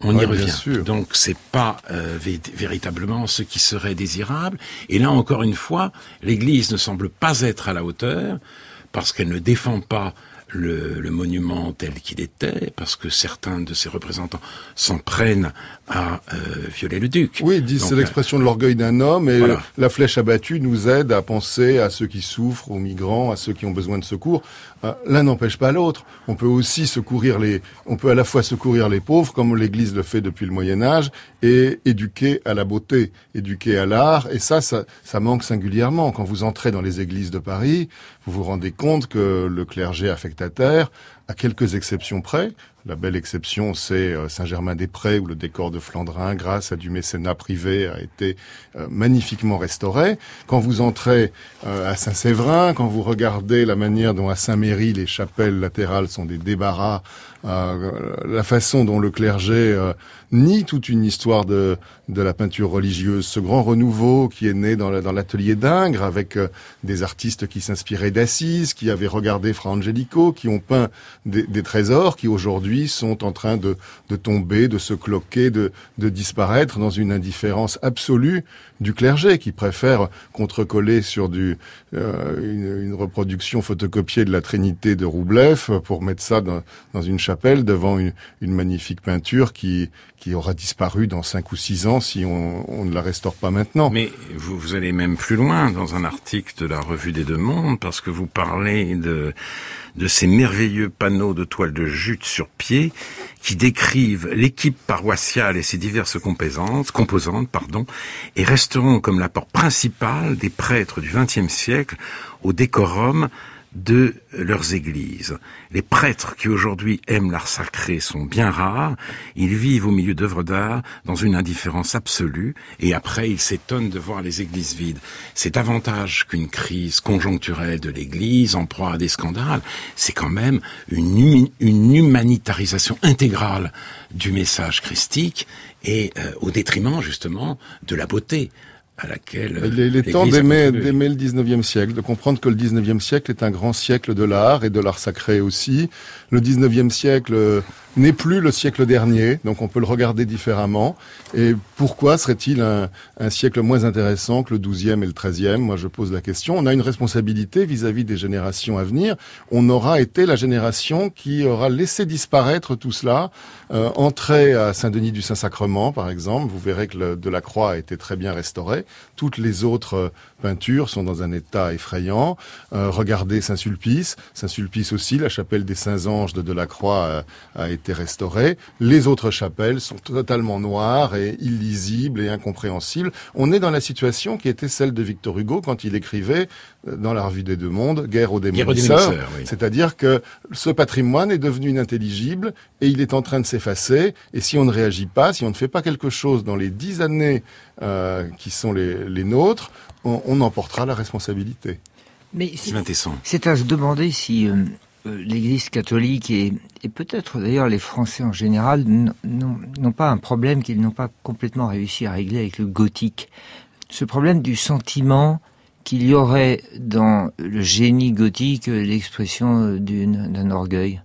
On ouais, y revient. Sûr. Donc c'est pas euh, vé- véritablement ce qui serait désirable. Et là encore une fois, l'Église ne semble pas être à la hauteur parce qu'elle ne défend pas Le, le monument tel qu'il était, parce que certains de ses représentants s'en prennent à euh, violer le duc. Oui, ils disent Donc, c'est l'expression de l'orgueil d'un homme, et voilà. La flèche abattue nous aide à penser à ceux qui souffrent, aux migrants, à ceux qui ont besoin de secours. Euh, l'un n'empêche pas l'autre. On peut aussi secourir les, on peut à la fois secourir les pauvres, comme l'Église le fait depuis le Moyen Âge, et éduquer à la beauté, éduquer à l'art. Et ça, ça, ça manque singulièrement. Quand vous entrez dans les églises de Paris, vous vous rendez compte que le clergé affectataire, à quelques exceptions près, la belle exception, c'est Saint-Germain-des-Prés, où le décor de Flandrin, grâce à du mécénat privé, a été euh, magnifiquement restauré. Quand vous entrez euh, à Saint-Séverin, quand vous regardez la manière dont à Saint-Méry, les chapelles latérales sont des débarras, euh, la façon dont le clergé euh, nie toute une histoire de, de la peinture religieuse, ce grand renouveau qui est né dans, la, dans l'atelier d'Ingres, avec euh, des artistes qui s'inspiraient d'Assise, qui avaient regardé Fra Angelico, qui ont peint des, des trésors, qui aujourd'hui sont en train de, de tomber, de se cloquer, de, de disparaître dans une indifférence absolue du clergé, qui préfère contrecoller sur du, euh, une, une reproduction photocopiée de la Trinité de Roublev pour mettre ça dans, dans une chapelle devant une, une magnifique peinture qui, qui aura disparu dans cinq ou six ans si on, on ne la restaure pas maintenant. Mais vous, vous allez même plus loin dans un article de la Revue des Deux Mondes, parce que vous parlez de, de ces merveilleux panneaux de toile de jute sur pied qui décrivent l'équipe paroissiale et ses diverses composantes, composantes pardon, et resteront comme l'apport principal des prêtres du vingtième siècle au décorum de leurs églises. Les prêtres qui aujourd'hui aiment l'art sacré sont bien rares, ils vivent au milieu d'œuvres d'art dans une indifférence absolue, et après ils s'étonnent de voir les églises vides. C'est davantage qu'une crise conjoncturelle de l'église en proie à des scandales, c'est quand même une, humi- une humanitarisation intégrale du message christique, et euh, au détriment justement de la beauté à laquelle Il est, il est temps d'aimer, d'aimer le dix-neuvième siècle, de comprendre que le dix-neuvième siècle est un grand siècle de l'art et de l'art sacré aussi. Le dix-neuvième siècle n'est plus le siècle dernier, donc on peut le regarder différemment. Et pourquoi serait-il un, un siècle moins intéressant que le douzième et le treizième? Moi, je pose la question. On a une responsabilité vis-à-vis des générations à venir. On aura été la génération qui aura laissé disparaître tout cela. Euh, entrée à Saint-Denis du Saint-Sacrement, par exemple, vous verrez que le Delacroix a été très bien restauré. Toutes les autres euh, peintures sont dans un état effrayant. Euh, regardez Saint-Sulpice. Saint-Sulpice aussi, la chapelle des Saints-Anges de Delacroix euh, a été restaurée. Les autres chapelles sont totalement noires et illisibles et incompréhensibles. On est dans la situation qui était celle de Victor Hugo quand il écrivait euh, dans la Revue des Deux Mondes, Guerre aux démolisseurs. Oui. C'est-à-dire que ce patrimoine est devenu inintelligible et il est en train de s'effacer. Et si on ne réagit pas, si on ne fait pas quelque chose dans les dix années euh, qui sont les, les nôtres, on, on en portera la responsabilité. Mais c'est, c'est à se demander si euh, l'Église catholique et, et peut-être d'ailleurs les Français en général n'ont, n'ont pas un problème qu'ils n'ont pas complètement réussi à régler avec le gothique. Ce problème du sentiment qu'il y aurait dans le génie gothique l'expression d'une, d'un orgueil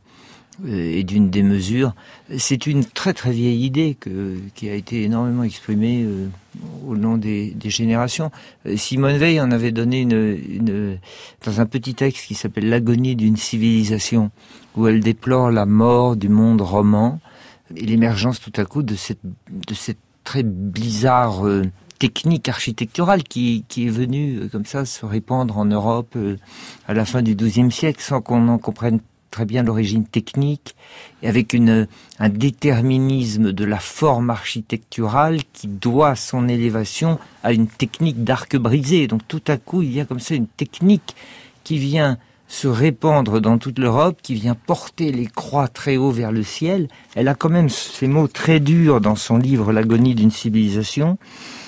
et d'une démesure. C'est une très très vieille idée que, qui a été énormément exprimée euh, au long des, des générations. Simone Veil en avait donné une, une, dans un petit texte qui s'appelle « L'agonie d'une civilisation », où elle déplore la mort du monde roman et l'émergence tout à coup de cette, de cette très bizarre euh, technique architecturale qui, qui est venue euh, comme ça se répandre en Europe euh, à la fin du douzième siècle sans qu'on en comprenne très bien l'origine technique, et avec une, un déterminisme de la forme architecturale qui doit son élévation à une technique d'arc brisé. Donc tout à coup, il y a comme ça une technique qui vient se répandre dans toute l'Europe, qui vient porter les croix très haut vers le ciel. Elle a quand même ces mots très durs dans son livre « L'agonie d'une civilisation ».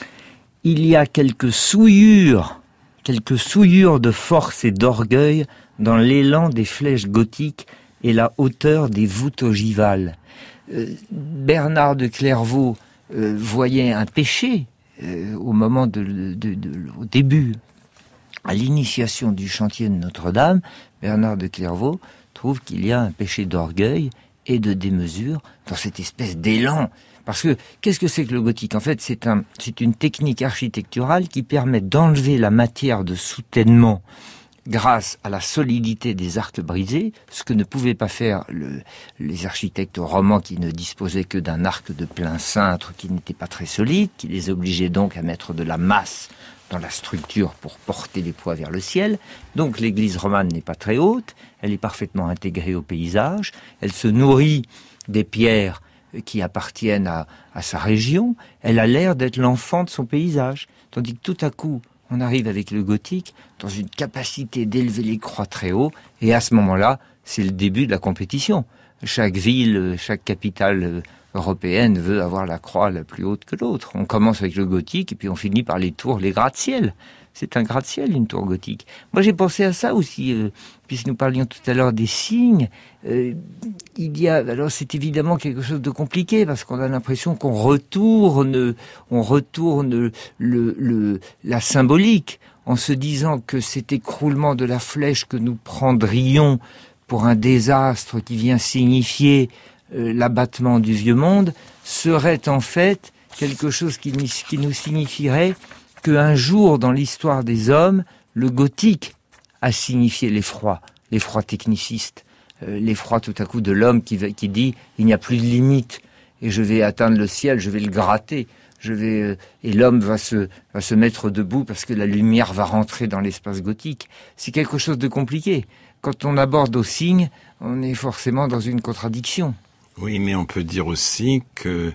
Il y a quelques souillures, quelques souillures de force et d'orgueil dans l'élan des flèches gothiques et la hauteur des voûtes ogivales. Euh, Bernard de Clairvaux euh, voyait un péché euh, au moment de, de, de, de, au début, à l'initiation du chantier de Notre-Dame. Bernard de Clairvaux trouve qu'il y a un péché d'orgueil et de démesure dans cette espèce d'élan Parce que, qu'est-ce que c'est que le gothique ? En fait, c'est un, c'est une technique architecturale qui permet d'enlever la matière de soutènement grâce à la solidité des arcs brisés, ce que ne pouvaient pas faire le, les architectes romans qui ne disposaient que d'un arc de plein cintre qui n'était pas très solide, qui les obligeait donc à mettre de la masse dans la structure pour porter les poids vers le ciel. Donc l'église romane n'est pas très haute, elle est parfaitement intégrée au paysage, elle se nourrit des pierres qui appartiennent à, à sa région, elle a l'air d'être l'enfant de son paysage. Tandis que tout à coup, on arrive avec le gothique dans une capacité d'élever les croix très haut, et à ce moment-là, c'est le début de la compétition. Chaque ville, chaque capitale européenne veut avoir la croix la plus haute que l'autre. On commence avec le gothique, et puis on finit par les tours, les gratte-ciel. C'est un gratte-ciel, une tour gothique. Moi, j'ai pensé à ça aussi, euh, puisque nous parlions tout à l'heure des signes. Euh, il y a, alors c'est évidemment quelque chose de compliqué, parce qu'on a l'impression qu'on retourne, on retourne le, le, la symbolique, en se disant que cet écroulement de la flèche que nous prendrions pour un désastre qui vient signifier euh, l'abattement du vieux monde, serait en fait quelque chose qui, qui nous signifierait qu'un jour dans l'histoire des hommes, le gothique a signifié l'effroi, l'effroi techniciste, euh, l'effroi tout à coup de l'homme qui, qui dit « il n'y a plus de limite et je vais atteindre le ciel, je vais le gratter ». Je vais euh, et l'homme va se va se mettre debout parce que la lumière va rentrer dans l'espace gothique. C'est quelque chose de compliqué. Quand on aborde au signe, on est forcément dans une contradiction. Oui, mais on peut dire aussi que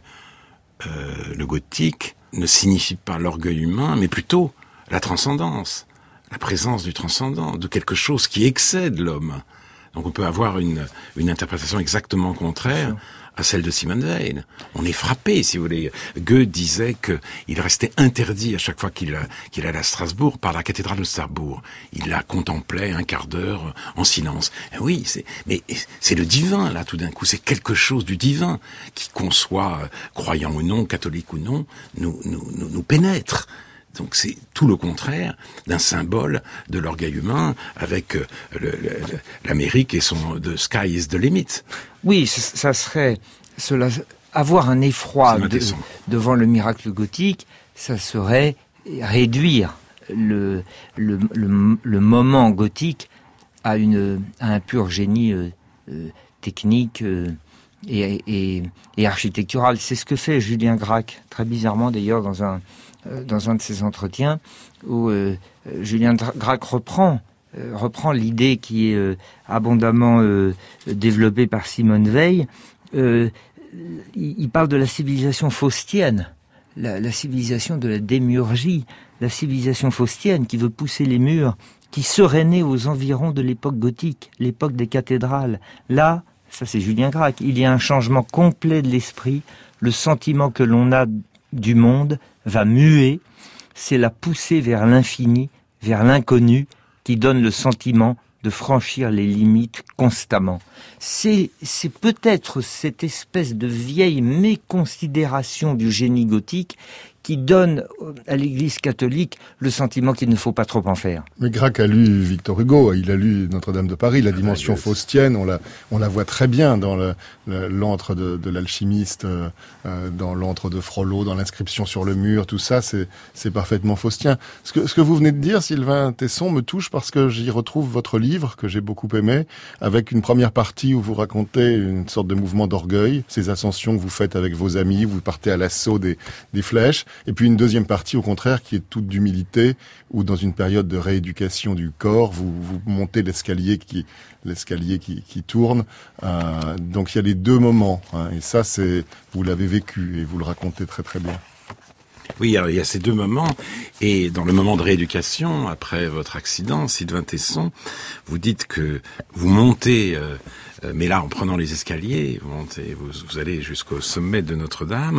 euh, le gothique ne signifie pas l'orgueil humain, mais plutôt la transcendance, la présence du transcendant, de quelque chose qui excède l'homme. Donc on peut avoir une une interprétation exactement contraire à celle de Simone Weil. On est frappé, si vous voulez. Goethe disait que il restait interdit à chaque fois qu'il qu'il allait à Strasbourg par la cathédrale de Strasbourg. Il la contemplait un quart d'heure en silence. Et oui, c'est mais c'est le divin là tout d'un coup. C'est quelque chose du divin qui, qu'on soit croyant ou non, catholique ou non, nous nous nous, nous pénètre. Donc c'est tout le contraire d'un symbole de l'orgueil humain avec le, le, l'Amérique et son « the sky is the limit ». Oui, ça serait cela, avoir un effroi de, devant le miracle gothique, ça serait réduire le, le, le, le moment gothique à, une, à un pur génie euh, euh, technique euh, et, et, et architectural. C'est ce que fait Julien Gracq, très bizarrement d'ailleurs dans un dans un de ses entretiens, où euh, Julien Gracq reprend, euh, reprend l'idée qui est euh, abondamment euh, développée par Simone Weil. Euh, il, il parle de la civilisation faustienne, la, la civilisation de la démiurgie, la civilisation faustienne qui veut pousser les murs, qui serait née aux environs de l'époque gothique, l'époque des cathédrales. Là, ça c'est Julien Gracq, il y a un changement complet de l'esprit, le sentiment que l'on a du monde va muer, c'est la poussée vers l'infini, vers l'inconnu, qui donne le sentiment de franchir les limites constamment. C'est, c'est peut-être cette espèce de vieille méconsidération du génie gothique qui donne à l'Église catholique le sentiment qu'il ne faut pas trop en faire. Mais Gracq a lu Victor Hugo, il a lu Notre-Dame de Paris, la dimension ah, faustienne, on la, on la voit très bien dans le, le, l'antre de, de l'alchimiste, euh, dans l'antre de Frollo, dans l'inscription sur le mur, tout ça, c'est, c'est parfaitement faustien. Ce que, ce que vous venez de dire, Sylvain Tesson, me touche parce que j'y retrouve votre livre, que j'ai beaucoup aimé, avec une première partie où vous racontez une sorte de mouvement d'orgueil, ces ascensions que vous faites avec vos amis, vous partez à l'assaut des, des flèches. Et puis une deuxième partie, au contraire, qui est toute d'humilité, où dans une période de rééducation du corps, vous, vous montez l'escalier qui, l'escalier qui, qui tourne. Euh, donc il y a les deux moments, hein, et ça, c'est, vous l'avez vécu et vous le racontez très très bien. Oui, alors, il y a ces deux moments, et dans le moment de rééducation, après votre accident, Sylvain Tesson, vous dites que vous montez, euh, mais là en prenant les escaliers, vous montez, vous, vous allez jusqu'au sommet de Notre-Dame,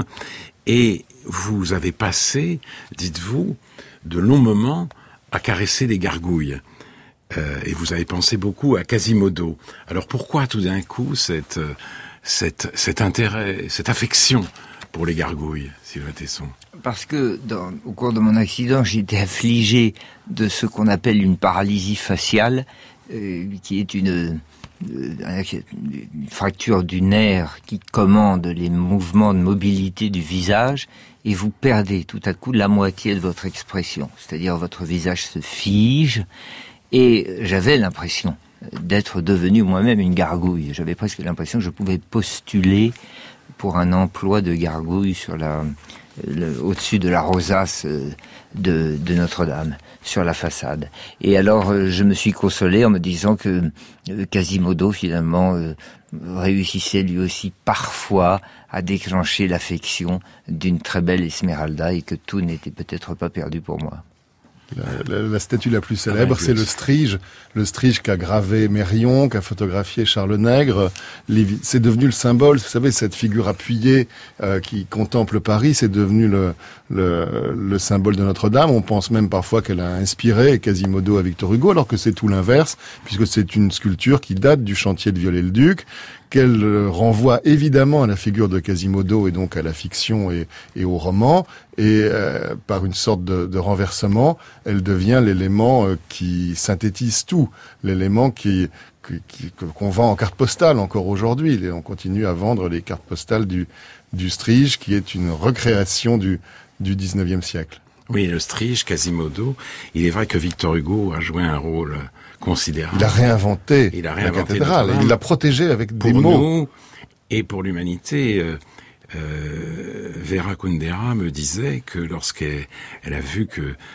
et vous avez passé, dites-vous, de longs moments à caresser les gargouilles. Euh, et vous avez pensé beaucoup à Quasimodo. Alors pourquoi tout d'un coup cette, cette, cet intérêt, cette affection pour les gargouilles, Sylvain Tesson ? Parce que dans, au cours de mon accident, j'ai été affligé de ce qu'on appelle une paralysie faciale, euh, qui est une une fracture du nerf qui commande les mouvements de mobilité du visage, et vous perdez tout à coup la moitié de votre expression. C'est-à-dire votre visage se fige, et j'avais l'impression d'être devenu moi-même une gargouille. J'avais presque l'impression que je pouvais postuler pour un emploi de gargouille sur la, le, au-dessus de la rosace de, de Notre-Dame, sur la façade. Et alors, je me suis consolé en me disant que Quasimodo, finalement, euh, réussissait lui aussi parfois à déclencher l'affection d'une très belle Esmeralda, et que tout n'était peut-être pas perdu pour moi. La, la, la statue la plus célèbre, ah, c'est le Strige, le Strige qu'a gravé Mérion, qu'a photographié Charles Nègre. Les, c'est devenu le symbole, vous savez, cette figure appuyée euh, qui contemple Paris, c'est devenu le, le, le symbole de Notre-Dame. On pense même parfois qu'elle a inspiré Quasimodo à Victor Hugo, alors que c'est tout l'inverse, puisque c'est une sculpture qui date du chantier de Viollet-le-Duc, qu'elle renvoie évidemment à la figure de Quasimodo et donc à la fiction et, et au roman, et euh, par une sorte de, de renversement, elle devient l'élément euh, qui synthétise tout, l'élément qui, qui, qui qu'on vend en carte postale encore aujourd'hui. Et on continue à vendre les cartes postales du, du Strige, qui est une recréation du, du dix-neuvième siècle. Oui, le Strige, Quasimodo, il est vrai que Victor Hugo a joué un rôle considérable. Il a réinventé, il a réinventé la cathédrale, il l'a protégée avec pour des mots. Nous et pour l'humanité. Euh, euh, Vera Kundera me disait que lorsqu'elle elle a vu que euh,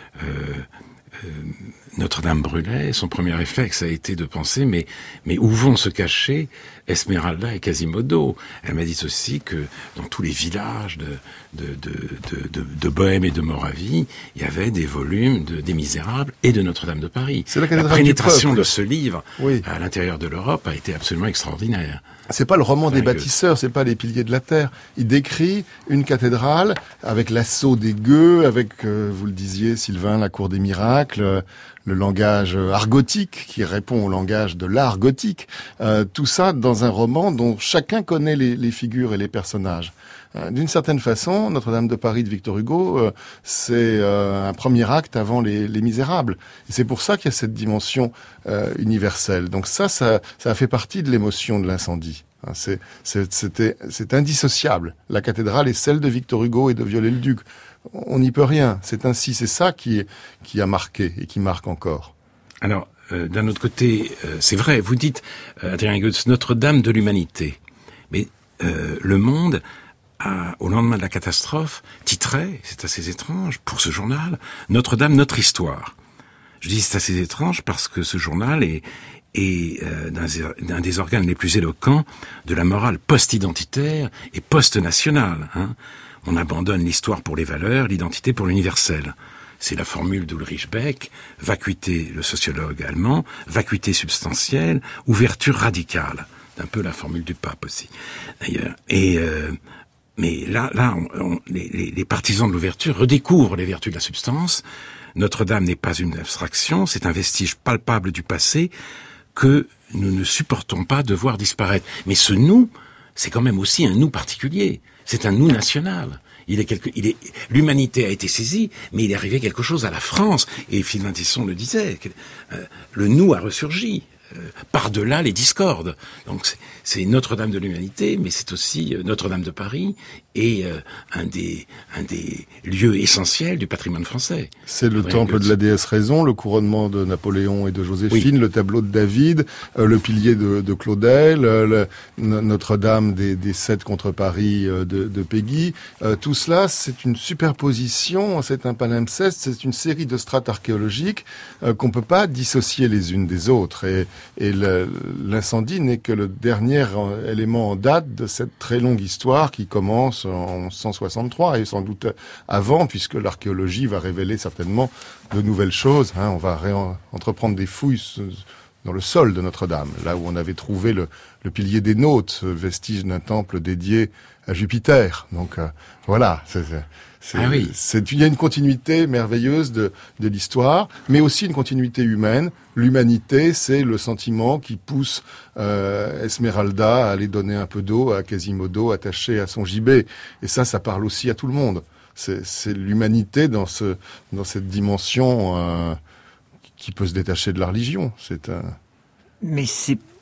euh, Notre-Dame brûlait, son premier réflexe a été de penser mais mais où vont se cacher Esmeralda et Quasimodo. Elle m'a dit aussi que dans tous les villages de de de de, de, de Bohême et de Moravie, il y avait des volumes de des Misérables et de Notre-Dame de Paris. C'est la, la pénétration de ce livre oui. à l'intérieur de l'Europe a été absolument extraordinaire. C'est pas le roman des bâtisseurs, c'est pas les piliers de la terre. Il décrit une cathédrale avec l'assaut des gueux, avec, euh, vous le disiez, Sylvain, la cour des miracles, euh, le langage argotique qui répond au langage de l'art gothique. Euh, tout ça dans un roman dont chacun connaît les, les figures et les personnages. Euh, d'une certaine façon, Notre-Dame de Paris de Victor Hugo, euh, c'est euh, un premier acte avant les, les Misérables. Et c'est pour ça qu'il y a cette dimension euh, universelle. Donc ça, ça, ça a fait partie de l'émotion de l'incendie. C'est, c'est, c'était, c'est indissociable. La cathédrale est celle de Victor Hugo et de Viollet-le-Duc. On n'y peut rien. C'est ainsi, c'est ça qui, qui a marqué et qui marque encore. Alors, euh, d'un autre côté, euh, c'est vrai, vous dites, euh, Adrien Goetz, Notre-Dame de l'humanité. Mais euh, Le Monde, a, au lendemain de la catastrophe, titrait, c'est assez étrange, pour ce journal, Notre-Dame, notre histoire. Je dis c'est assez étrange parce que ce journal est, est euh, d'un, d'un des organes les plus éloquents de la morale post-identitaire et post-nationale. Hein. On abandonne l'histoire pour les valeurs, l'identité pour l'universel. C'est la formule d'Ulrich Beck, vacuité, le sociologue allemand, vacuité substantielle, ouverture radicale. C'est un peu la formule du pape aussi, d'ailleurs. Et euh, mais là, là, on, on, les, les, les partisans de l'ouverture redécouvrent les vertus de la substance. Notre-Dame n'est pas une abstraction, c'est un vestige palpable du passé que nous ne supportons pas de voir disparaître. Mais ce nous, c'est quand même aussi un nous particulier. C'est un nous national. Il est quelque, il est, l'humanité a été saisie, mais il est arrivé quelque chose à la France. Et Philbin Tesson le disait, euh, le nous a ressurgi. Euh, par-delà les discordes. Donc c'est, c'est Notre-Dame de l'humanité, mais c'est aussi euh, Notre-Dame de Paris et euh, un des un des lieux essentiels du patrimoine français. C'est le Adrien temple Goetz. De la déesse Raison, le couronnement de Napoléon et de Joséphine, oui. Le tableau de David, euh, le pilier de, de Claudel, euh, le, Notre-Dame des, des sept contre Paris euh, de, de Péguy. Euh, tout cela, c'est une superposition, c'est un palimpseste, c'est une série de strates archéologiques euh, qu'on peut pas dissocier les unes des autres. Et Et le, l'incendie n'est que le dernier élément en date de cette très longue histoire qui commence en cent soixante-trois et sans doute avant, puisque l'archéologie va révéler certainement de nouvelles choses. Hein. On va ré- entreprendre des fouilles dans le sol de Notre-Dame, là où on avait trouvé le, le pilier des Nautes, vestige d'un temple dédié à Jupiter. Donc euh, voilà, c'est, c'est, ah oui. c'est, il y a une continuité merveilleuse de, de l'histoire, mais aussi une continuité humaine. L'humanité, c'est le sentiment qui pousse euh, Esmeralda à aller donner un peu d'eau à Quasimodo attaché à son gibet. Et ça, ça parle aussi à tout le monde. C'est, c'est l'humanité dans, ce, dans cette dimension euh, qui peut se détacher de la religion. C'est un... Mais c'est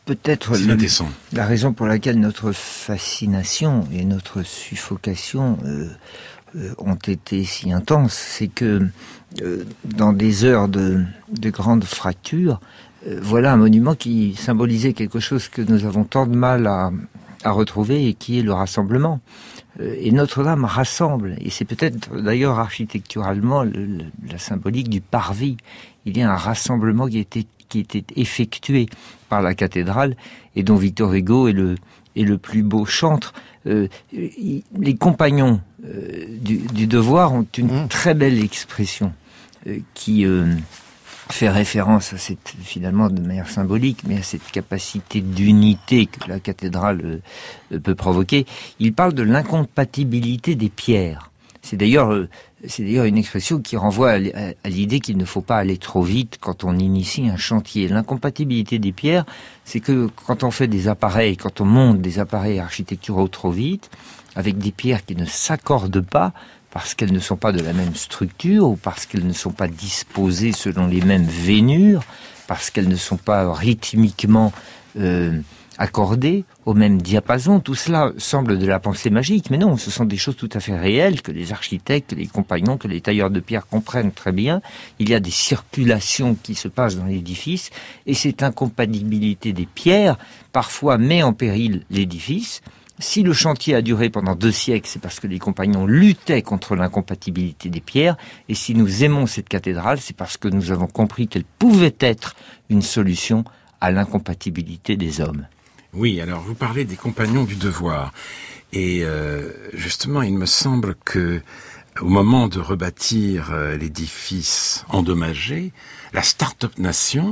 peut-être le, la raison pour laquelle notre fascination et notre suffocation euh, euh, ont été si intenses, c'est que euh, dans des heures de, de grandes fractures, euh, voilà un monument qui symbolisait quelque chose que nous avons tant de mal à, à retrouver et qui est le rassemblement. Euh, et Notre-Dame rassemble, et c'est peut-être d'ailleurs architecturalement le, le, la symbolique du parvis. Il y a un rassemblement qui était qui était effectué par la cathédrale et dont Victor Hugo est le, est le plus beau chantre. Euh, les compagnons euh, du, du devoir ont une mmh. très belle expression euh, qui euh, fait référence à cette, finalement de manière symbolique, mais à cette capacité d'unité que la cathédrale euh, peut provoquer. Il parle de l'incompatibilité des pierres. C'est d'ailleurs... Euh, C'est d'ailleurs une expression qui renvoie à l'idée qu'il ne faut pas aller trop vite quand on initie un chantier. L'incompatibilité des pierres, c'est que quand on fait des appareils, quand on monte des appareils architecturaux trop vite, avec des pierres qui ne s'accordent pas, parce qu'elles ne sont pas de la même structure, ou parce qu'elles ne sont pas disposées selon les mêmes veinures, parce qu'elles ne sont pas rythmiquement euh, accordées au même diapason, tout cela semble de la pensée magique, mais non, ce sont des choses tout à fait réelles que les architectes, les compagnons, que les tailleurs de pierre comprennent très bien. Il y a des circulations qui se passent dans l'édifice, et cette incompatibilité des pierres, parfois met en péril l'édifice. Si le chantier a duré pendant deux siècles, c'est parce que les compagnons luttaient contre l'incompatibilité des pierres, et si nous aimons cette cathédrale, c'est parce que nous avons compris qu'elle pouvait être une solution à l'incompatibilité des hommes. Oui, alors vous parlez des compagnons du devoir. Et euh, justement, il me semble que au moment de rebâtir euh, l'édifice endommagé, la start-up nation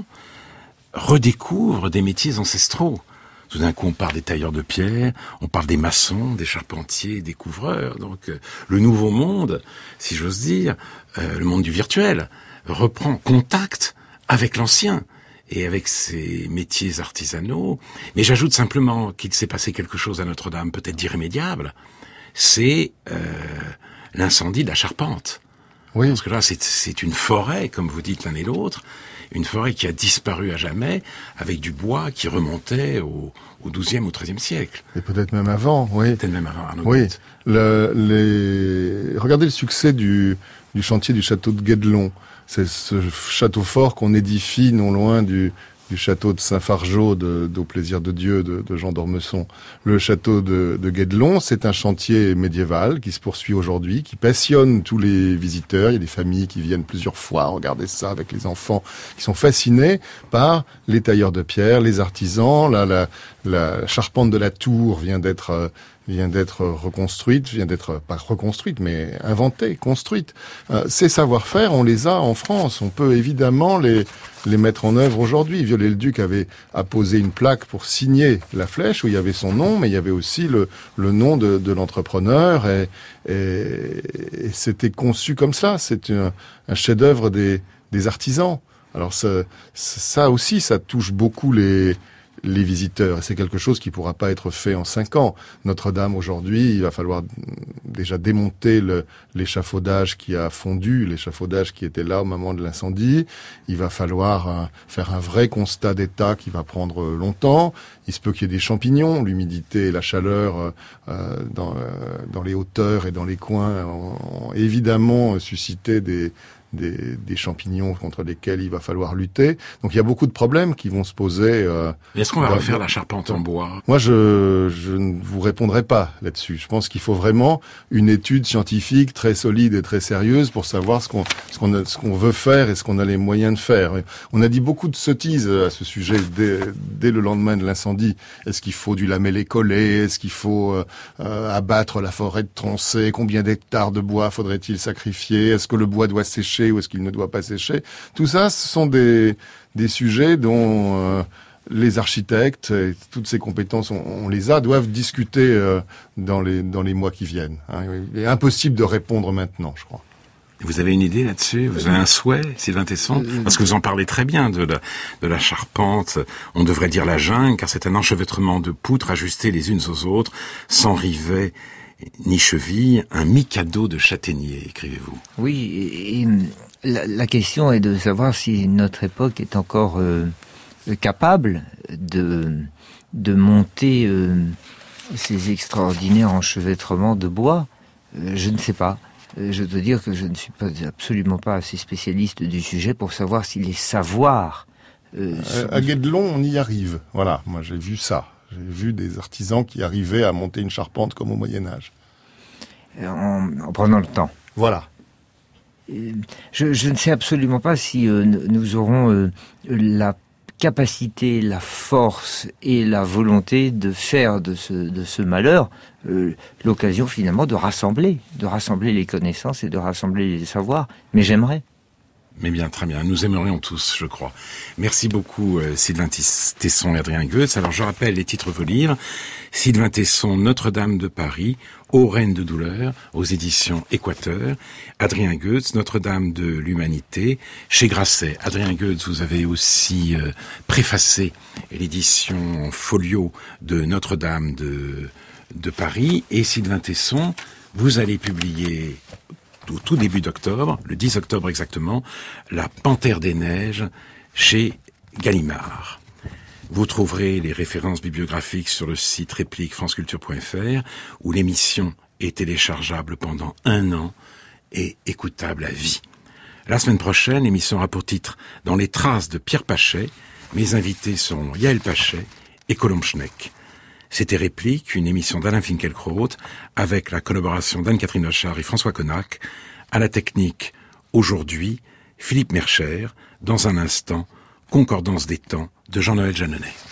redécouvre des métiers ancestraux. Tout d'un coup, on parle des tailleurs de pierre, on parle des maçons, des charpentiers, des couvreurs. Donc, euh, le nouveau monde, si j'ose dire, euh, le monde du virtuel, reprend contact avec l'ancien et avec ses métiers artisanaux. Mais j'ajoute simplement qu'il s'est passé quelque chose à Notre-Dame, peut-être d'irrémédiable. C'est euh, l'incendie de la charpente. Oui. Parce que là, c'est, c'est une forêt, comme vous dites l'un et l'autre, une forêt qui a disparu à jamais, avec du bois qui remontait au, au douzième ou treizième siècle. Et peut-être même avant, oui. Peut-être même avant, Arnaud. Oui. Le, les... Regardez le succès du, du chantier du château de Guédelon. C'est ce château fort qu'on édifie non loin du, du château de Saint-Fargeau, de, d'Au Plaisir de Dieu, de, de Jean d'Ormesson. Le château de, de Guédelon, c'est un chantier médiéval qui se poursuit aujourd'hui, qui passionne tous les visiteurs. Il y a des familles qui viennent plusieurs fois regarder ça avec les enfants, qui sont fascinés par les tailleurs de pierre, les artisans. La, la, la charpente de la tour vient d'être... Euh, vient d'être reconstruite, vient d'être pas reconstruite, mais inventée, construite. Euh, ces savoir-faire, on les a en France. On peut évidemment les les mettre en œuvre aujourd'hui. Viollet-le-Duc avait apposé une plaque pour signer la flèche où il y avait son nom, mais il y avait aussi le le nom de, de l'entrepreneur et, et, et c'était conçu comme ça. C'est un, un chef-d'œuvre des des artisans. Alors ça, ça aussi, ça touche beaucoup les les visiteurs. Et c'est quelque chose qui pourra pas être fait en cinq ans. Notre-Dame, aujourd'hui, il va falloir déjà démonter le, l'échafaudage qui a fondu, l'échafaudage qui était là au moment de l'incendie. Il va falloir euh, faire un vrai constat d'état qui va prendre longtemps. Il se peut qu'il y ait des champignons, l'humidité et la chaleur euh, dans, euh, dans les hauteurs et dans les coins ont, ont évidemment suscité des Des, des champignons contre lesquels il va falloir lutter. Donc il y a beaucoup de problèmes qui vont se poser. Euh, Est-ce qu'on va refaire dans... la charpente en bois ? Moi, je, je ne vous répondrai pas là-dessus. Je pense qu'il faut vraiment une étude scientifique très solide et très sérieuse pour savoir ce qu'on, ce qu'on, a, ce qu'on veut faire et ce qu'on a les moyens de faire. On a dit beaucoup de sottises à ce sujet dès, dès le lendemain de l'incendie. Est-ce qu'il faut du lamellé-collé ? Est-ce qu'il faut euh, abattre la forêt de Troncé ? Combien d'hectares de bois faudrait-il sacrifier ? Est-ce que le bois doit sécher ou est-ce qu'il ne doit pas sécher? Tout ça, ce sont des, des sujets dont euh, les architectes, et toutes ces compétences, on, on les a, doivent discuter euh, dans, les, dans les mois qui viennent. Hein. Il est impossible de répondre maintenant, je crois. Vous avez une idée là-dessus ? Vous avez un souhait, Sylvain Tesson ? Parce que vous en parlez très bien de la, de la charpente, on devrait dire la jungle, car c'est un enchevêtrement de poutres ajustées les unes aux autres, sans rivet ni cheville, un mikado de châtaignier, écrivez-vous. Oui, et, et la, la question est de savoir si notre époque est encore euh, capable de, de monter euh, ces extraordinaires enchevêtrements de bois. Euh, je ne sais pas. Euh, je dois dire que je ne suis pas, absolument pas assez spécialiste du sujet pour savoir si les savoirs... Euh, sont... À Guédelon, on y arrive. Voilà, moi j'ai vu ça. J'ai vu des artisans qui arrivaient à monter une charpente comme au Moyen-Âge. En, en prenant le temps. Voilà. Je, je ne sais absolument pas si euh, nous aurons euh, la capacité, la force et la volonté de faire de ce, de ce malheur euh, l'occasion finalement de rassembler, de rassembler les connaissances et de rassembler les savoirs. Mais j'aimerais. Mais bien, très bien. Nous aimerions tous, je crois. Merci beaucoup, euh, Sylvain Tesson et Adrien Goetz. Alors, je rappelle les titres de vos livres. Sylvain Tesson, Notre-Dame de Paris, Ô Reine de douleur, aux éditions Équateur. Adrien Goetz, Notre-Dame de l'Humanité, chez Grasset. Adrien Goetz, vous avez aussi euh, préfacé l'édition en folio de Notre-Dame de, de Paris. Et Sylvain Tesson, vous allez publier... au tout début d'octobre, le dix octobre exactement, La Panthère des Neiges chez Gallimard. Vous trouverez les références bibliographiques sur le site réplique franceculture point f r où l'émission est téléchargeable pendant un an et écoutable à vie. La semaine prochaine, l'émission aura pour titre « Dans les traces de Pierre Pachet ». Mes invités sont Yaël Pachet et Colombe Schneck. C'était Réplique, une émission d'Alain Finkielkraut avec la collaboration d'Anne-Catherine Hochard et François Connac. À la technique, aujourd'hui, Philippe Mercher. Dans un instant, Concordance des temps de Jean-Noël Jeanneney.